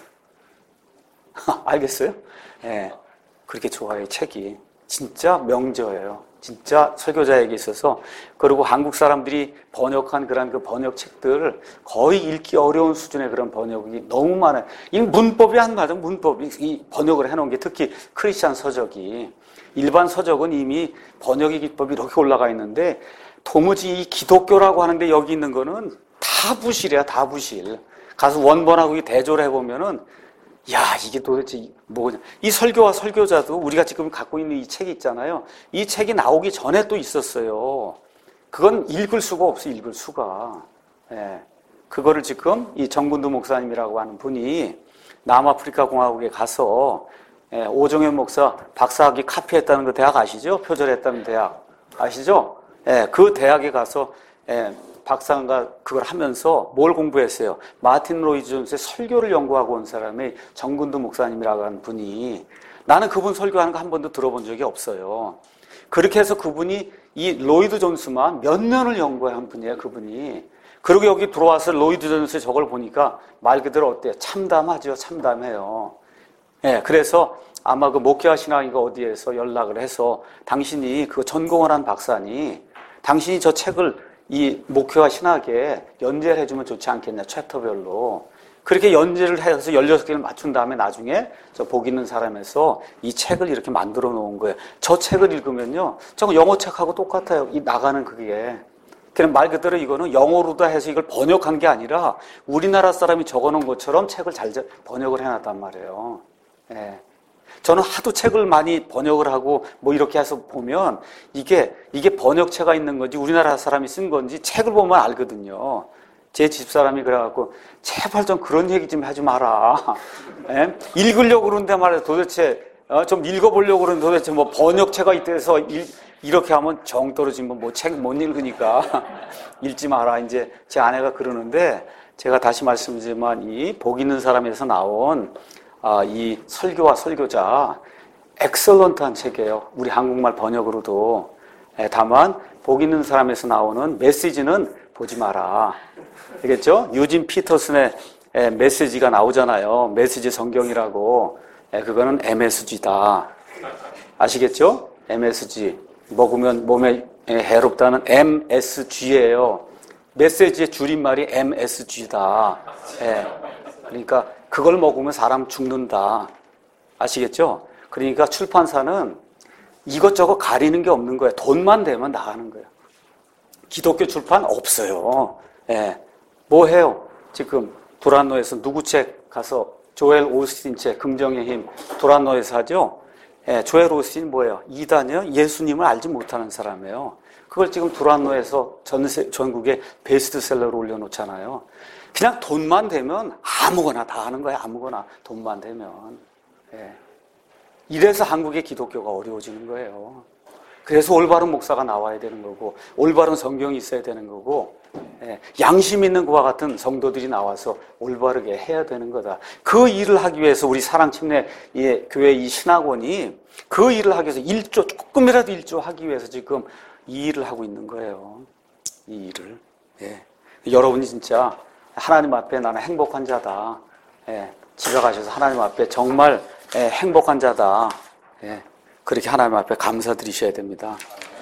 알겠어요? 예. 네. 그렇게 좋아요, 책이. 진짜 명저예요. 진짜 설교자에게 있어서. 그리고 한국 사람들이 번역한 그런 그 번역 책들 거의 읽기 어려운 수준의 그런 번역이 너무 많아요. 이 문법이 한 맞아, 문법이 이 번역을 해놓은 게 특히 크리스찬 서적이. 일반 서적은 이미 번역의 기법이 이렇게 올라가 있는데 도무지 이 기독교라고 하는데 여기 있는 거는 다 부실이야, 다 부실. 가서 원본하고 대조를 해보면은 야, 이게 도대체 뭐냐. 이 설교와 설교자도 우리가 지금 갖고 있는 이 책이 있잖아요. 이 책이 나오기 전에 또 있었어요. 그건 읽을 수가 없어, 읽을 수가. 예. 그거를 지금 이 정군두 목사님이라고 하는 분이 남아프리카 공화국에 가서 예, 오종현 목사 박사학위 카피했다는 그 대학 아시죠? 표절했다는 대학 아시죠? 예, 그 대학에 가서 예, 박사가 그걸 하면서 뭘 공부했어요? 마틴 로이드 존스의 설교를 연구하고 온 사람이 정군두 목사님이라고 하는 분이 나는 그분 설교하는 거 한 번도 들어본 적이 없어요. 그렇게 해서 그분이 이 로이드 존스만 몇 년을 연구한 분이에요, 그분이. 그리고 여기 들어와서 로이드 존스의 저걸 보니까 말 그대로 어때요? 참담하죠, 참담해요. 예, 그래서 아마 그 목회하시나이가 어디에서 연락을 해서 당신이 그 전공을 한 박사니 당신이 저 책을 이 목회와 신학에 연재를 해주면 좋지 않겠냐, 챕터별로. 그렇게 연재를 해서 열여섯 개를 맞춘 다음에 나중에 저 복 있는 사람에서 이 책을 이렇게 만들어 놓은 거예요. 저 책을 읽으면요, 저거 영어 책하고 똑같아요. 이 나가는 그게. 그냥 말 그대로 이거는 영어로다 해서 이걸 번역한 게 아니라 우리나라 사람이 적어 놓은 것처럼 책을 잘 번역을 해놨단 말이에요. 예. 저는 하도 책을 많이 번역을 하고 뭐 이렇게 해서 보면 이게 이게 번역체가 있는 건지 우리나라 사람이 쓴 건지 책을 보면 알거든요. 제 집사람이 그래갖고 제발 좀 그런 얘기 좀 하지 마라. 예? 읽으려고 그러는데 말이야 도대체 어, 좀 읽어보려고 그러는데 도대체 뭐 번역체가 있대서 일, 이렇게 하면 정 떨어지면 뭐 책 못 읽으니까 읽지 마라. 이제 제 아내가 그러는데 제가 다시 말씀드리지만 이 복 있는 사람에서 나온 아, 이 설교와 설교자 엑셀런트한 책이에요. 우리 한국말 번역으로도. 예, 다만 복 있는 사람에서 나오는 메시지는 보지 마라. 알겠죠? 유진 피터슨의 예, 메시지가 나오잖아요. 메시지 성경이라고. 예, 그거는 엠에스지다. 아시겠죠? 엠에스지. 먹으면 몸에 해롭다는 엠에스지예요. 메시지의 줄임말이 엠에스지다. 예, 그러니까 그걸 먹으면 사람 죽는다. 아시겠죠? 그러니까 출판사는 이것저것 가리는 게 없는 거예요. 돈만 되면 나가는 거예요. 기독교 출판 없어요. 예. 뭐 해요? 지금 두란노에서 누구 책 가서 조엘 오스틴 책 긍정의 힘 두란노에서 하죠? 예, 조엘 오스틴 뭐예요? 이단이요? 예수님을 알지 못하는 사람이에요. 그걸 지금 두란노에서 전세, 전국에 베스트셀러로 올려놓잖아요. 그냥 돈만 되면 아무거나 다 하는 거야. 아무거나 돈만 되면. 예. 이래서 한국의 기독교가 어려워지는 거예요. 그래서 올바른 목사가 나와야 되는 거고 올바른 성경이 있어야 되는 거고 예. 양심 있는 그와 같은 성도들이 나와서 올바르게 해야 되는 거다. 그 일을 하기 위해서 우리 사랑침례 교회 이 신학원이 그 일을 하기 위해서 일조 조금이라도 일조하기 위해서 지금 이 일을 하고 있는 거예요. 이 일을. 예. 여러분이 진짜 하나님 앞에 나는 행복한 자다. 예, 집에 가셔서 하나님 앞에 정말 예, 행복한 자다. 예, 그렇게 하나님 앞에 감사드리셔야 됩니다.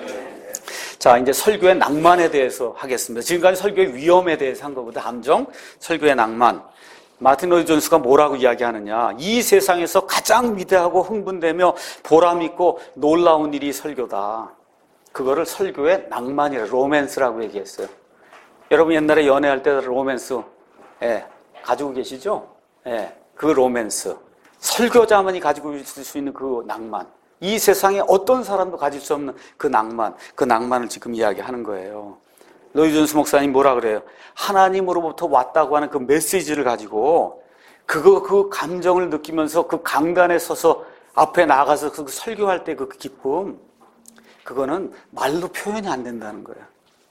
자, 이제 설교의 낭만에 대해서 하겠습니다. 지금까지 설교의 위험에 대해서 한 것보다 함정, 설교의 낭만. 마틴 로이드 존스가 뭐라고 이야기하느냐. 이 세상에서 가장 위대하고 흥분되며 보람있고 놀라운 일이 설교다. 그거를 설교의 낭만이라 로맨스라고 얘기했어요. 여러분 옛날에 연애할 때 로맨스 예, 가지고 계시죠? 예, 그 로맨스. 설교자만이 가지고 있을 수 있는 그 낭만. 이 세상에 어떤 사람도 가질 수 없는 그 낭만. 그 낭만을 지금 이야기하는 거예요. 로이 존스 목사님 뭐라 그래요? 하나님으로부터 왔다고 하는 그 메시지를 가지고 그거 그 감정을 느끼면서 그 강단에 서서 앞에 나가서 그 설교할 때 그 기쁨, 그거는 말로 표현이 안 된다는 거예요.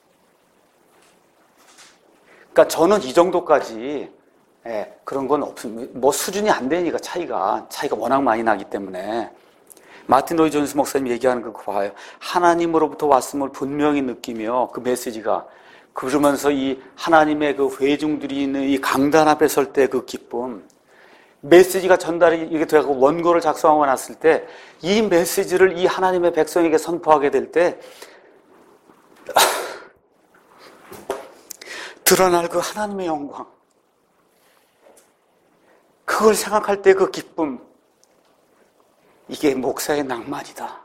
그러니까 저는 이 정도까지 예, 그런 건 없습니다. 뭐 수준이 안 되니까 차이가 차이가 워낙 많이 나기 때문에. 마틴 로이 존스 목사님 얘기하는 거 봐요. 하나님으로부터 왔음을 분명히 느끼며 그 메시지가, 그러면서 이 하나님의 그 회중들이 있는 이 강단 앞에 설 때 그 기쁨, 메시지가 전달이 이게 되고 원고를 작성하고 났을 때 이 메시지를 이 하나님의 백성에게 선포하게 될 때 드러날 그 하나님의 영광, 그걸 생각할 때 그 기쁨, 이게 목사의 낭만이다.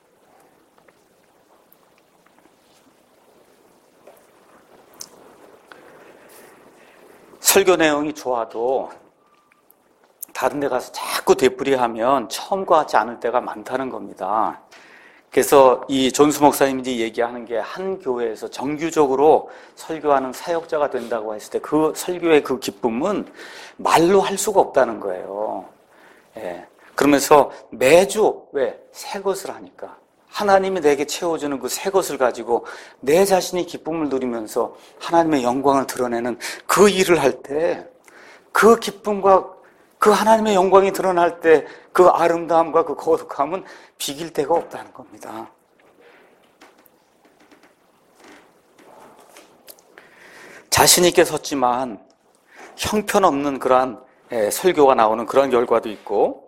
설교 내용이 좋아도 다른 데 가서 자꾸 되풀이하면 처음과 같지 않을 때가 많다는 겁니다. 그래서 이 존스 목사님이 얘기하는 게 한 교회에서 정규적으로 설교하는 사역자가 된다고 했을 때 그 설교의 그 기쁨은 말로 할 수가 없다는 거예요. 예. 그러면서 매주 왜? 새 것을 하니까. 하나님이 내게 채워주는 그 새 것을 가지고 내 자신이 기쁨을 누리면서 하나님의 영광을 드러내는 그 일을 할 때 그 기쁨과 그 하나님의 영광이 드러날 때 그 아름다움과 그 거룩함은 비길 데가 없다는 겁니다. 자신 있게 섰지만 형편없는 그러한 설교가 나오는 그런 결과도 있고,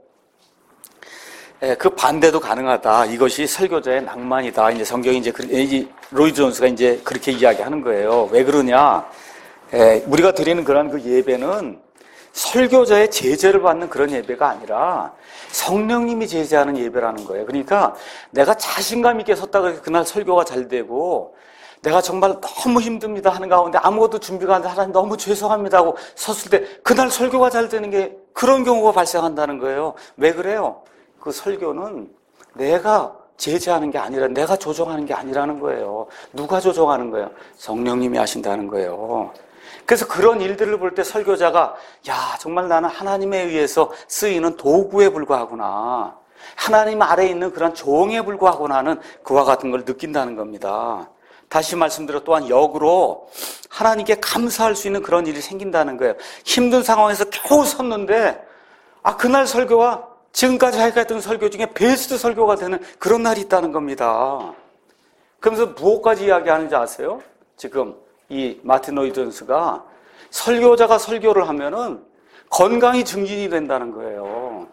그 반대도 가능하다. 이것이 설교자의 낭만이다. 이제 성경이 이제 로이 존스가 이제 그렇게 이야기하는 거예요. 왜 그러냐? 우리가 드리는 그런 그 예배는 설교자의 제재를 받는 그런 예배가 아니라 성령님이 제재하는 예배라는 거예요. 그러니까 내가 자신감 있게 섰다고 해서 그날 설교가 잘 되고, 내가 정말 너무 힘듭니다 하는 가운데 아무것도 준비가 안 돼, 하나님 너무 죄송합니다 하고 섰을 때 그날 설교가 잘 되는 게, 그런 경우가 발생한다는 거예요. 왜 그래요? 그 설교는 내가 제재하는 게 아니라, 내가 조정하는 게 아니라는 거예요. 누가 조정하는 거예요? 성령님이 하신다는 거예요. 그래서 그런 일들을 볼 때 설교자가, 야, 정말 나는 하나님에 의해서 쓰이는 도구에 불과하구나, 하나님 아래에 있는 그런 종에 불과하구나는 그와 같은 걸 느낀다는 겁니다. 다시 말씀드려 또한 역으로 하나님께 감사할 수 있는 그런 일이 생긴다는 거예요. 힘든 상황에서 겨우 섰는데 아, 그날 설교가 지금까지 하였던 설교 중에 베스트 설교가 되는 그런 날이 있다는 겁니다. 그러면서 무엇까지 이야기하는지 아세요? 지금 이 마틴 로이 존스가 설교자가 설교를 하면은 건강이 증진이 된다는 거예요.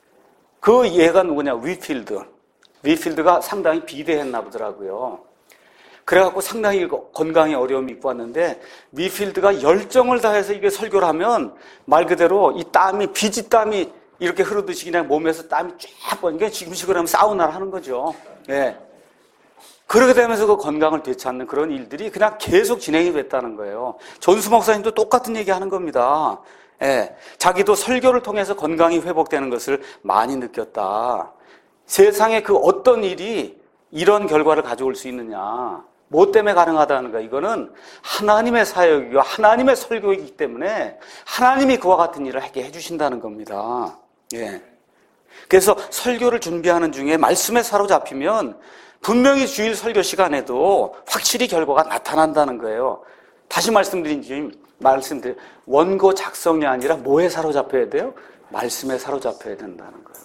그 얘가 누구냐? 위필드. 위필드가 상당히 비대했나 보더라고요. 그래갖고 상당히 건강에 어려움이 있고 왔는데, 위필드가 열정을 다해서 이게 설교를 하면 말 그대로 이 땀이, 비지 땀이 이렇게 흐르듯이 그냥 몸에서 땀이 쫙 뻗는, 지금식으로 하면 사우나를 하는 거죠. 예. 그렇게 되면서 그 건강을 되찾는 그런 일들이 그냥 계속 진행이 됐다는 거예요. 존스 목사님도 똑같은 얘기 하는 겁니다. 예. 자기도 설교를 통해서 건강이 회복되는 것을 많이 느꼈다. 세상에 그 어떤 일이 이런 결과를 가져올 수 있느냐. 뭐 때문에 가능하다는 가, 이거는 하나님의 사역이고 하나님의 설교이기 때문에 하나님이 그와 같은 일을 하게 해주신다는 겁니다. 예. 그래서 설교를 준비하는 중에 말씀에 사로잡히면 분명히 주일 설교 시간에도 확실히 결과가 나타난다는 거예요. 다시 말씀드린 지 말씀드린 원고 작성이 아니라 뭐에 사로잡혀야 돼요? 말씀에 사로잡혀야 된다는 거예요.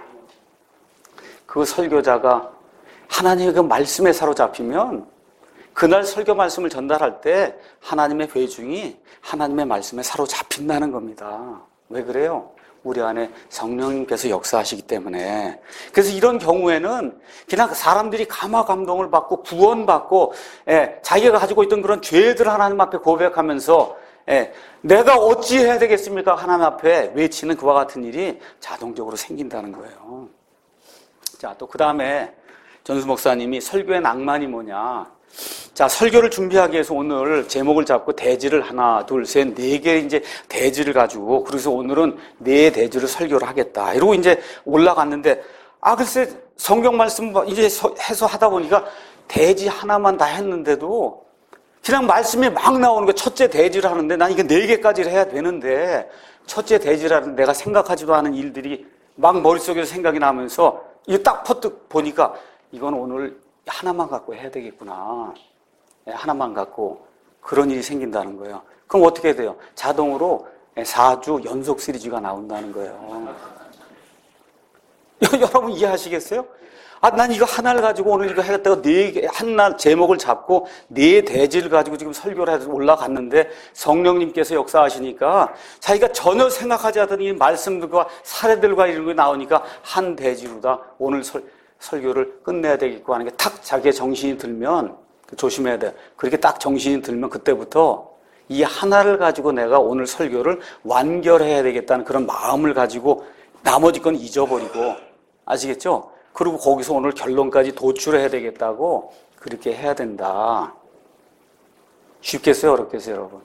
그 설교자가 하나님의 그 말씀에 사로잡히면 그날 설교 말씀을 전달할 때 하나님의 회중이 하나님의 말씀에 사로잡힌다는 겁니다. 왜 그래요? 우리 안에 성령님께서 역사하시기 때문에. 그래서 이런 경우에는 그냥 사람들이 감화 감동을 받고 구원받고, 예, 자기가 가지고 있던 그런 죄들을 하나님 앞에 고백하면서, 예, 내가 어찌해야 되겠습니까? 하나님 앞에 외치는 그와 같은 일이 자동적으로 생긴다는 거예요. 자, 또 그 다음에 전수 목사님이 설교의 낭만이 뭐냐. 자, 설교를 준비하기 위해서 오늘 제목을 잡고 대지를 하나, 둘, 셋, 네 개 이제 대지를 가지고, 그래서 오늘은 네 대지를 설교를 하겠다. 이러고 이제 올라갔는데, 아, 글쎄, 성경 말씀 이제 해서 하다 보니까 대지 하나만 다 했는데도 그냥 말씀이 막 나오는 거예요. 첫째 대지를 하는데 난 이거 네 개까지를 해야 되는데 첫째 대지를 하는데 내가 생각하지도 않은 일들이 막 머릿속에서 생각이 나면서 이거 딱 퍼뜩 보니까 이건 오늘 하나만 갖고 해야 되겠구나. 하나만 갖고 그런 일이 생긴다는 거예요. 그럼 어떻게 돼요? 자동으로 사 주 연속 시리즈가 나온다는 거예요. 여러분 이해하시겠어요? 아, 난 이거 하나를 가지고 오늘 이거 해갔다가 네 개, 한날 제목을 잡고 네 대지를 가지고 지금 설교를 해서 올라갔는데 성령님께서 역사하시니까 자기가 전혀 생각하지 않던 이 말씀들과 사례들과 이런 게 나오니까 한 대지로다 오늘 설, 설교를 끝내야 되겠고 하는 게 탁 자기의 정신이 들면 조심해야 돼. 그렇게 딱 정신이 들면 그때부터 이 하나를 가지고 내가 오늘 설교를 완결해야 되겠다는 그런 마음을 가지고 나머지 건 잊어버리고 아시겠죠? 그리고 거기서 오늘 결론까지 도출해야 되겠다고 그렇게 해야 된다. 쉽겠어요? 어렵겠어요, 여러분?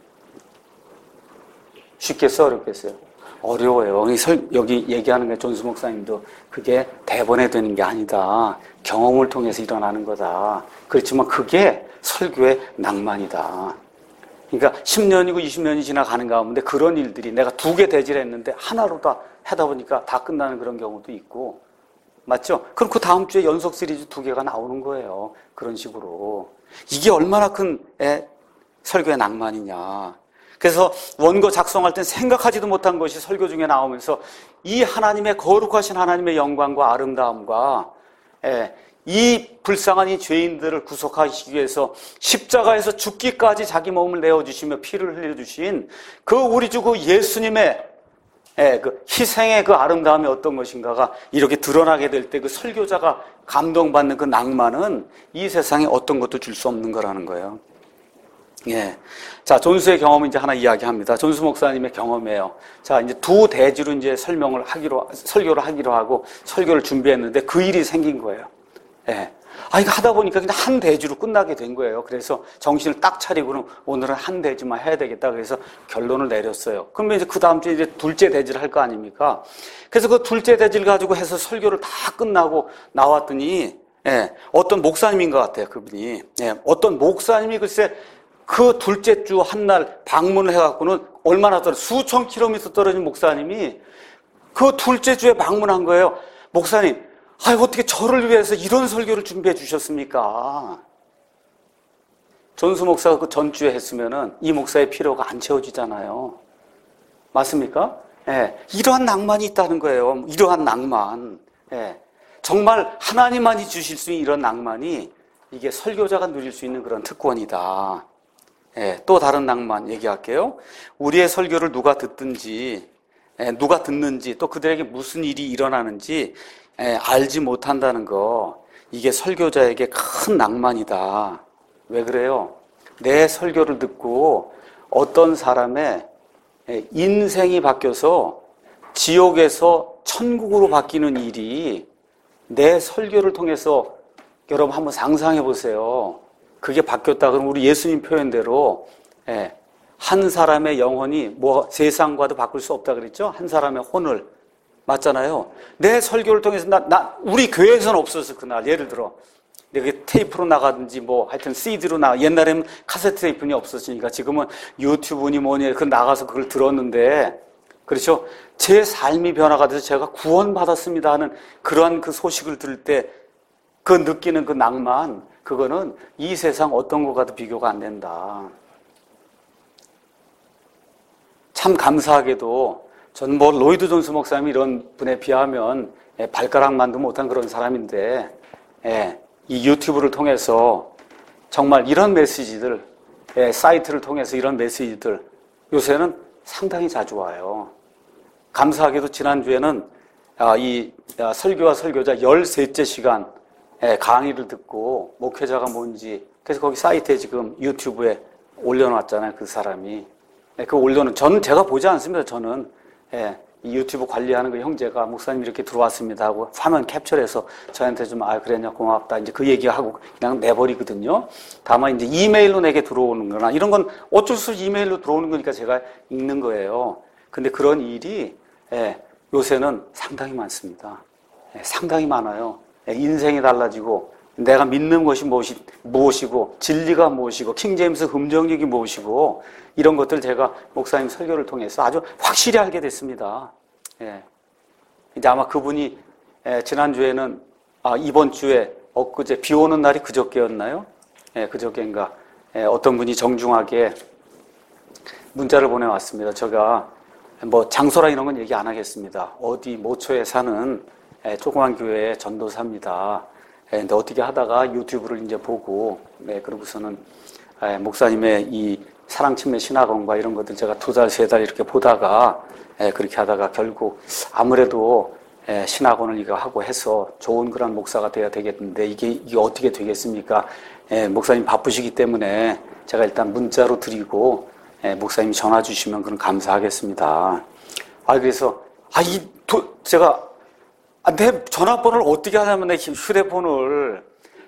쉽겠어요? 어렵겠어요? 어려워요. 여기 얘기하는 게 존스 목사님도 그게 대본에 되는 게 아니다. 경험을 통해서 일어나는 거다. 그렇지만 그게 설교의 낭만이다. 그러니까 십 년이고 이십 년이 지나가는 가운데 그런 일들이 내가 두 개 대지를 했는데 하나로 다 하다 보니까 다 끝나는 그런 경우도 있고 맞죠? 그럼 그 다음 주에 연속 시리즈 두 개가 나오는 거예요. 그런 식으로. 이게 얼마나 큰 에, 설교의 낭만이냐. 그래서 원고 작성할 땐 생각하지도 못한 것이 설교 중에 나오면서 이 하나님의 거룩하신 하나님의 영광과 아름다움과 에, 이 불쌍한 이 죄인들을 구속하시기 위해서 십자가에서 죽기까지 자기 몸을 내어주시며 피를 흘려주신 그 우리 주 그 예수님의 예, 그 희생의 그 아름다움이 어떤 것인가가 이렇게 드러나게 될 때 그 설교자가 감동받는 그 낭만은 이 세상에 어떤 것도 줄 수 없는 거라는 거예요. 예. 자, 존스의 경험을 이제 하나 이야기합니다. 존스 목사님의 경험이에요. 자, 이제 두 대지로 이제 설명을 하기로, 설교를 하기로 하고 설교를 준비했는데 그 일이 생긴 거예요. 예. 아, 이거 하다 보니까 그냥 한 대지로 끝나게 된 거예요. 그래서 정신을 딱 차리고는 오늘은 한 대지만 해야 되겠다. 그래서 결론을 내렸어요. 그러면 이제 그 다음 주에 이제 둘째 대지를 할 거 아닙니까? 그래서 그 둘째 대지를 가지고 해서 설교를 다 끝나고 나왔더니, 예, 어떤 목사님인 것 같아요. 그분이. 예, 어떤 목사님이 글쎄 그 둘째 주 한 날 방문을 해갖고는 얼마나 떨어 수천 킬로미터 떨어진 목사님이 그 둘째 주에 방문한 거예요. 목사님, 아, 어떻게 저를 위해서 이런 설교를 준비해 주셨습니까? 존스 목사가 그 전주에 했으면은 이 목사의 필요가 안 채워지잖아요. 맞습니까? 예. 이러한 낭만이 있다는 거예요. 이러한 낭만. 예. 정말 하나님만이 주실 수 있는 이런 낭만이 이게 설교자가 누릴 수 있는 그런 특권이다. 예. 또 다른 낭만 얘기할게요. 우리의 설교를 누가 듣든지, 예. 누가 듣는지, 또 그들에게 무슨 일이 일어나는지 예, 알지 못한다는 거, 이게 설교자에게 큰 낭만이다. 왜 그래요? 내 설교를 듣고 어떤 사람의 인생이 바뀌어서 지옥에서 천국으로 바뀌는 일이 내 설교를 통해서 여러분 한번 상상해 보세요. 그게 바뀌었다 그러면 우리 예수님 표현대로 예, 한 사람의 영혼이 뭐 세상과도 바꿀 수 없다 그랬죠? 한 사람의 혼을. 맞잖아요. 내 설교를 통해서 나, 나 우리 교회에서는 없었어 그날. 예를 들어 내가 테이프로 나가든지 뭐 하여튼 씨디로 나가. 옛날에는 카세트 테이프는 없었으니까 지금은 유튜브니 뭐니 그 나가서 그걸 들었는데 그렇죠. 제 삶이 변화가 돼서 제가 구원받았습니다 하는 그러한 그 소식을 들을 때 그 느끼는 그 낭만, 그거는 이 세상 어떤 것과도 비교가 안 된다. 참 감사하게도 전 뭐 로이드 존스 목사님이 이런 분에 비하면 예, 발가락만도 못한 그런 사람인데 예, 이 유튜브를 통해서 정말 이런 메시지들, 예, 사이트를 통해서 이런 메시지들 요새는 상당히 자주 와요. 감사하게도 지난주에는 아, 이 아, 설교와 설교자 열셋째 시간 예, 강의를 듣고 목회자가 뭔지 그래서 거기 사이트에 지금 유튜브에 올려놨잖아요. 그 사람이. 예, 그 올려놓은 저는 제가 보지 않습니다. 저는 예, 이 유튜브 관리하는 그 형제가 목사님 이렇게 들어왔습니다 하고 화면 캡처해서 저한테 좀 아 그랬냐 고맙다 이제 그 얘기하고 그냥 내버리거든요. 다만 이제 이메일로 내게 들어오는 거나 이런 건 어쩔 수 없이 이메일로 들어오는 거니까 제가 읽는 거예요. 근데 그런 일이 예, 요새는 상당히 많습니다. 예, 상당히 많아요. 예, 인생이 달라지고 내가 믿는 것이 무엇이, 무엇이고 진리가 무엇이고 킹제임스 음정력이 무엇이고 이런 것들 제가 목사님 설교를 통해서 아주 확실히 알게 됐습니다. 예. 이제 아마 그분이 예, 지난주에는 아, 이번 주에 엊그제 비 오는 날이 그저께였나요? 예, 그저께인가 예, 어떤 분이 정중하게 문자를 보내왔습니다. 제가 뭐 장소라 이런 건 얘기 안 하겠습니다. 어디 모초에 사는 예, 조그만 교회의 전도사입니다. 예, 근데 어떻게 하다가 유튜브를 이제 보고 네, 그러고서는 예, 목사님의 이 사랑침례 신학원과 이런 것들 제가 두 달, 세 달 이렇게 보다가 예, 그렇게 하다가 결국 아무래도 예, 신학원을 이거 하고 해서 좋은 그런 목사가 돼야 되겠는데 이게, 이게 어떻게 되겠습니까? 예, 목사님 바쁘시기 때문에 제가 일단 문자로 드리고 예, 목사님 전화 주시면 그럼 감사하겠습니다. 아, 그래서 아, 이, 도, 제가 아, 내 전화번호를 어떻게 하냐면 내 휴대폰을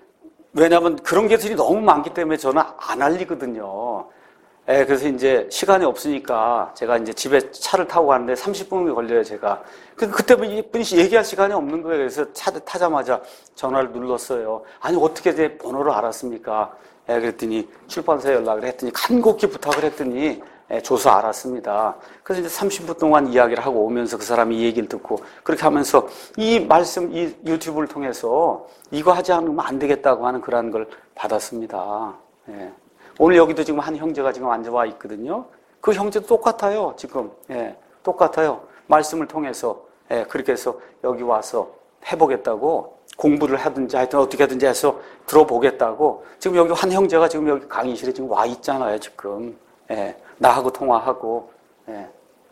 왜냐하면 그런 게들이 너무 많기 때문에 저는 안 알리거든요. 예, 그래서 이제 시간이 없으니까 제가 이제 집에 차를 타고 가는데 삼십 분이 걸려요, 제가. 그때 이분이 얘기할 시간이 없는 거예요. 그래서 차 타자마자 전화를 눌렀어요. 아니, 어떻게 제 번호를 알았습니까? 예, 그랬더니 출판사에 연락을 했더니 간곡히 부탁을 했더니 예, 줘서 알았습니다. 그래서 이제 삼십 분 동안 이야기를 하고 오면서 그 사람이 이 얘기를 듣고 그렇게 하면서 이 말씀, 이 유튜브를 통해서 이거 하지 않으면 안 되겠다고 하는 그런 걸 받았습니다. 예. 오늘 여기도 지금 한 형제가 지금 앉아와 있거든요. 그 형제도 똑같아요, 지금. 예, 똑같아요. 말씀을 통해서, 예, 그렇게 해서 여기 와서 해보겠다고 공부를 하든지 하여튼 어떻게 하든지 해서 들어보겠다고 지금 여기 한 형제가 지금 여기 강의실에 지금 와 있잖아요, 지금. 예, 나하고 통화하고. 예.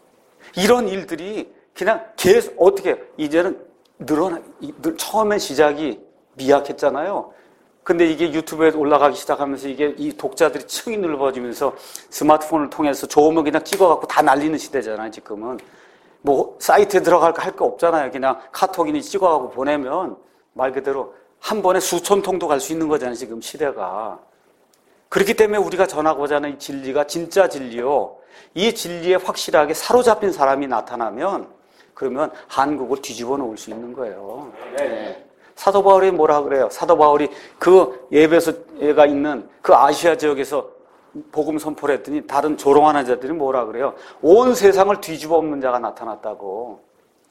이런 일들이 그냥 계속 어떻게, 이제는 늘어나, 처음엔 시작이 미약했잖아요. 근데 이게 유튜브에 올라가기 시작하면서 이게 이 독자들이 층이 넓어지면서 스마트폰을 통해서 좋으면 그냥 찍어갖고 다 날리는 시대잖아요, 지금은. 뭐, 사이트에 들어갈 거 할 거 없잖아요. 그냥 카톡이니 찍어갖고 보내면 말 그대로 한 번에 수천 통도 갈 수 있는 거잖아요, 지금 시대가. 그렇기 때문에 우리가 전하고자 하는 이 진리가 진짜 진리요. 이 진리에 확실하게 사로잡힌 사람이 나타나면 그러면 한국을 뒤집어 놓을 수 있는 거예요. 네. 사도 바울이 뭐라 그래요? 사도 바울이 그 에베소가 있는 그 아시아 지역에서 복음 선포를 했더니 다른 조롱하는 자들이 뭐라 그래요? 온 세상을 뒤집어 엎는 자가 나타났다고.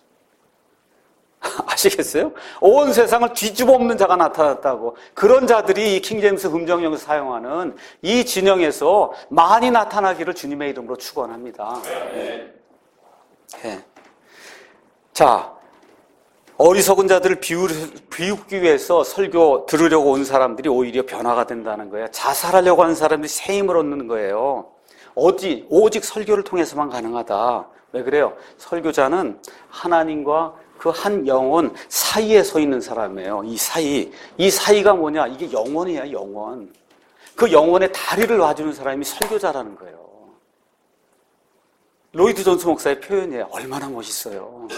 아시겠어요? 온 세상을 뒤집어 엎는 자가 나타났다고. 그런 자들이 이 킹제임스 음정형을 사용하는 이 진영에서 많이 나타나기를 주님의 이름으로 축원합니다. 네. 네. 자, 어리석은 자들을 비웃기 위해서 설교 들으려고 온 사람들이 오히려 변화가 된다는 거예요. 자살하려고 하는 사람들이 새 힘을 얻는 거예요. 어디, 오직 설교를 통해서만 가능하다. 왜 그래요? 설교자는 하나님과 그 한 영혼 사이에 서 있는 사람이에요. 이 사이. 이 사이가 뭐냐? 이게 영혼이야, 영혼. 그 영혼의 다리를 놔주는 사람이 설교자라는 거예요. 로이드 존스 목사의 표현이에요. 얼마나 멋있어요.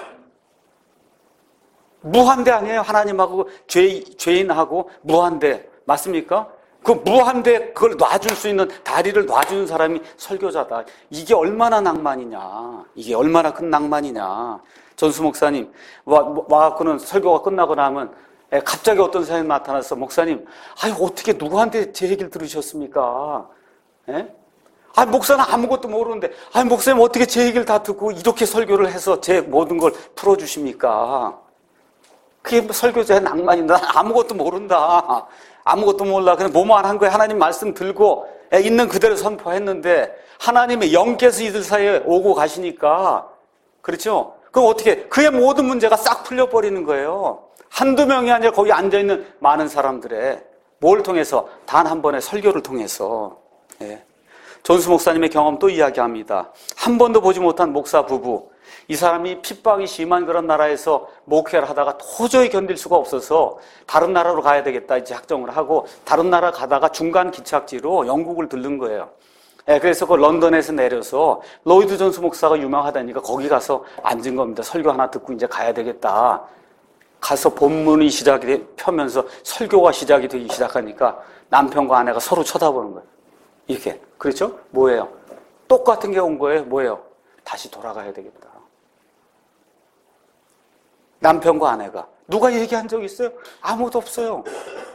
무한대 아니에요? 하나님하고 죄, 죄인하고 무한대. 맞습니까? 그 무한대 그걸 놔줄 수 있는 다리를 놔주는 사람이 설교자다. 이게 얼마나 낭만이냐. 이게 얼마나 큰 낭만이냐. 전수 목사님 와, 와갖고는 설교가 끝나고 나면 갑자기 어떤 사람이 나타나서 목사님, 아유 어떻게 누구한테 제 얘기를 들으셨습니까? 예? 아, 목사는 아무것도 모르는데, 아, 목사님 어떻게 제 얘기를 다 듣고 이렇게 설교를 해서 제 모든 걸 풀어주십니까? 그게 설교자의 낭만인데, 난 아무것도 모른다. 아무것도 몰라. 그냥 뭐만 한 거야. 하나님 말씀 들고 있는 그대로 선포했는데, 하나님의 영께서 이들 사이에 오고 가시니까, 그렇죠? 그럼 어떻게, 그의 모든 문제가 싹 풀려버리는 거예요. 한두 명이 아니라 거기 앉아있는 많은 사람들의 뭘 통해서? 단 한 번의 설교를 통해서. 예. 존스 목사님의 경험 또 이야기합니다. 한 번도 보지 못한 목사 부부. 이 사람이 핍박이 심한 그런 나라에서 목회를 하다가 도저히 견딜 수가 없어서 다른 나라로 가야 되겠다 이제 작정을 하고 다른 나라 가다가 중간 기착지로 영국을 들른 거예요. 예, 그래서 그 런던에서 내려서 로이드 존스 목사가 유명하다니까 거기 가서 앉은 겁니다. 설교 하나 듣고 이제 가야 되겠다. 가서 본문이 시작이 펴면서 설교가 시작이 되기 시작하니까 남편과 아내가 서로 쳐다보는 거예요. 이렇게. 그렇죠? 뭐예요? 똑같은 게 온 거예요. 뭐예요? 다시 돌아가야 되겠다. 남편과 아내가. 누가 얘기한 적 있어요? 아무도 없어요.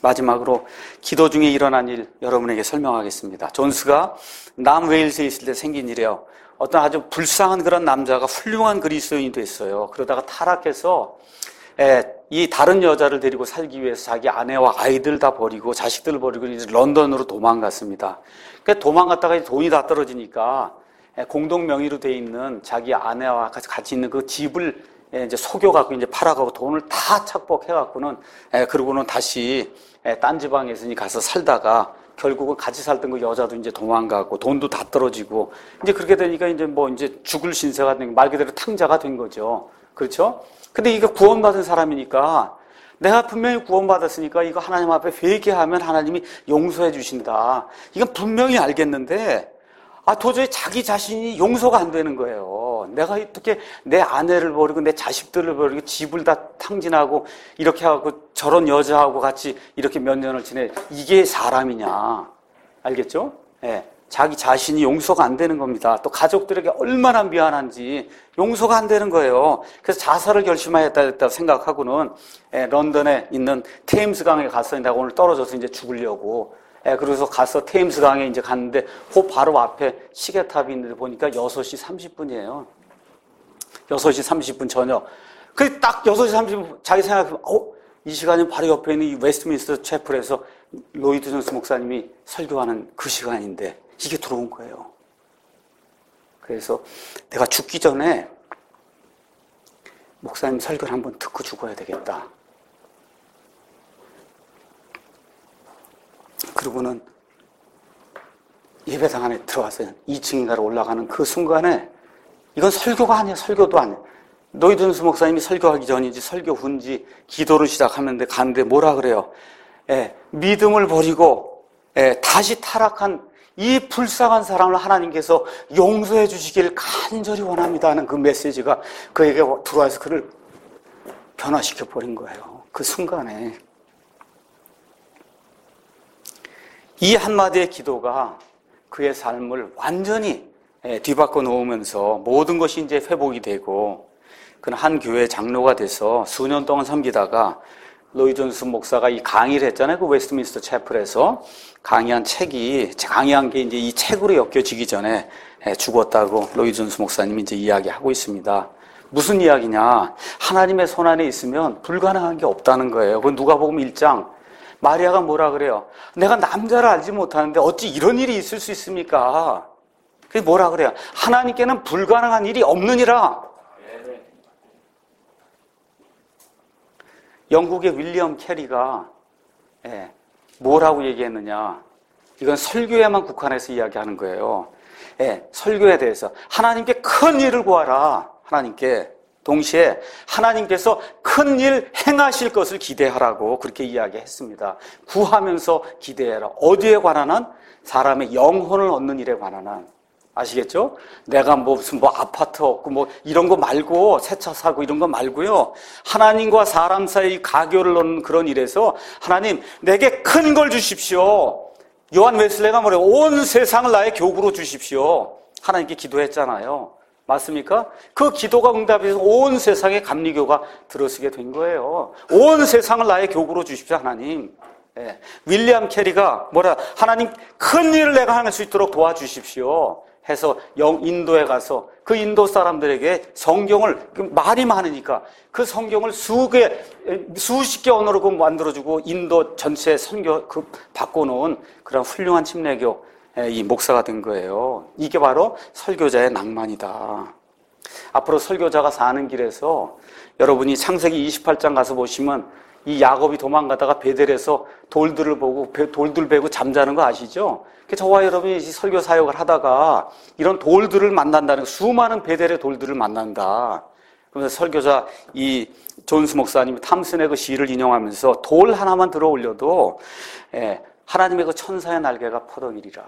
마지막으로 기도 중에 일어난 일 여러분에게 설명하겠습니다. 존스가 남웨일스에 있을 때 생긴 일이에요. 어떤 아주 불쌍한 그런 남자가 훌륭한 그리스도인이 됐어요. 그러다가 타락해서 이 다른 여자를 데리고 살기 위해서 자기 아내와 아이들 다 버리고 자식들을 버리고 이제 런던으로 도망갔습니다. 그러니까 도망갔다가 돈이 다 떨어지니까 공동 명의로 돼 있는 자기 아내와 같이 있는 그 집을 이제 속여갖고 이제 팔아가고 돈을 다 착복해갖고는 그러고는 다시 딴 지방에서 가서 살다가 결국은 같이 살던 그 여자도 이제 도망가고 돈도 다 떨어지고 이제 그렇게 되니까 이제 뭐 이제 죽을 신세가 된 말 그대로 탕자가 된 거죠. 그렇죠? 근데 이거 구원받은 사람이니까 내가 분명히 구원받았으니까 이거 하나님 앞에 회개하면 하나님이 용서해 주신다. 이건 분명히 알겠는데 아 도저히 자기 자신이 용서가 안 되는 거예요. 내가 어떻게 내 아내를 버리고 내 자식들을 버리고 집을 다 탕진하고 이렇게 하고 저런 여자하고 같이 이렇게 몇 년을 지내. 이게 사람이냐. 알겠죠? 예. 자기 자신이 용서가 안 되는 겁니다. 또 가족들에게 얼마나 미안한지 용서가 안 되는 거예요. 그래서 자살을 결심하였다 생각하고는 예, 런던에 있는 테임스 강에 가서 내가 오늘 떨어져서 이제 죽으려고 예, 그래서 가서 테임스 강에 이제 갔는데 그 바로 앞에 시계탑이 있는데 보니까 여섯 시 삼십 분이에요. 여섯 시 삼십 분 저녁. 그 딱 여섯 시 삼십 분 자기 생각해 어, 이 시간이면 바로 옆에 있는 이 웨스트민스터 채플에서 로이드 존스 목사님이 설교하는 그 시간인데 이게 들어온 거예요. 그래서 내가 죽기 전에 목사님 설교를 한번 듣고 죽어야 되겠다. 그리고는 예배당 안에 들어왔어요. 이 층인가로 올라가는 그 순간에 이건 설교가 아니야. 설교도 아니야. 로이드 존스 목사님이 설교하기 전인지 설교 후인지 기도를 시작하는데 가는데 뭐라 그래요? 예, 믿음을 버리고 예, 다시 타락한 이 불쌍한 사람을 하나님께서 용서해 주시길 간절히 원합니다 하는 그 메시지가 그에게 들어와서 그를 변화시켜 버린 거예요. 그 순간에 이 한마디의 기도가 그의 삶을 완전히 뒤바꿔 놓으면서 모든 것이 이제 회복이 되고 그는 한 교회 장로가 돼서 수년 동안 섬기다가 로이드 존스 목사가 이 강의를 했잖아요. 그 웨스트민스터 채플에서 강의한 책이 강의한 게 이제 이 책으로 엮여지기 전에 죽었다고 로이드 존스 목사님이 이제 이야기하고 있습니다. 무슨 이야기냐? 하나님의 손 안에 있으면 불가능한 게 없다는 거예요. 그 누가복음 일 장 마리아가 뭐라 그래요? 내가 남자를 알지 못하는데 어찌 이런 일이 있을 수 있습니까? 그게 뭐라 그래요? 하나님께는 불가능한 일이 없느니라. 영국의 윌리엄 캐리가 예, 뭐라고 얘기했느냐? 이건 설교에만 국한해서 이야기하는 거예요. 예, 설교에 대해서 하나님께 큰 일을 구하라. 하나님께 동시에 하나님께서 큰 일 행하실 것을 기대하라고 그렇게 이야기했습니다. 구하면서 기대해라. 어디에 관한 한? 사람의 영혼을 얻는 일에 관한 한. 아시겠죠? 내가 뭐 무슨 뭐 아파트 얻고 뭐 이런 거 말고 새 차 사고 이런 거 말고요. 하나님과 사람 사이 가교를 넣는 그런 일에서 하나님 내게 큰 걸 주십시오. 요한 웨슬레가 뭐래요? 온 세상을 나의 교구로 주십시오. 하나님께 기도했잖아요. 맞습니까? 그 기도가 응답해서 온 세상에 감리교가 들어서게 된 거예요. 온 세상을 나의 교구로 주십시오, 하나님. 예. 윌리엄 캐리가 뭐라 하나님 큰 일을 내가 할 수 있도록 도와주십시오 해서 영 인도에 가서 그 인도 사람들에게 성경을 말이 많으니까 그 성경을 수개 수십 개 언어로 그 만들어주고 인도 전체 선교 그 바꿔놓은 그런 훌륭한 침례교 이 목사가 된 거예요. 이게 바로 설교자의 낭만이다. 앞으로 설교자가 사는 길에서 여러분이 창세기 이십팔 장 가서 보시면 이 야곱이 도망가다가 베델에서 돌들을 보고 돌들 베고 잠자는 거 아시죠? 저와 여러분이 설교 사역을 하다가 이런 돌들을 만난다는 수많은 베델의 돌들을 만난다. 그러면서 설교자 이 존스 목사님이 탐슨의 그 시를 인용하면서 돌 하나만 들어 올려도 예, 하나님의 그 천사의 날개가 퍼덕이리라.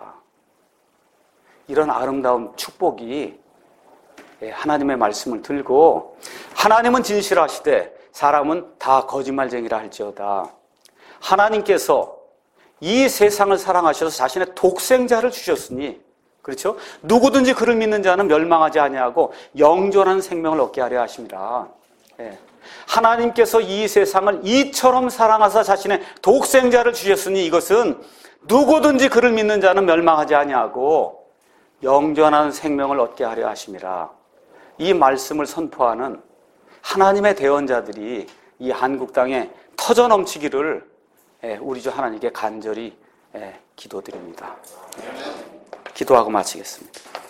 이런 아름다운 축복이 예, 하나님의 말씀을 들고 하나님은 진실하시되 사람은 다 거짓말쟁이라 할지어다. 하나님께서 이 세상을 사랑하셔서 자신의 독생자를 주셨으니 그렇죠? 누구든지 그를 믿는 자는 멸망하지 아니하고 영존한 생명을 얻게 하려 하십니다. 예. 하나님께서 이 세상을 이처럼 사랑하사 자신의 독생자를 주셨으니 이것은 누구든지 그를 믿는 자는 멸망하지 아니하고 영존하는 생명을 얻게 하려 하심이라. 이 말씀을 선포하는 하나님의 대언자들이 이 한국 땅에 터져 넘치기를 우리 주 하나님께 간절히 기도드립니다. 기도하고 마치겠습니다.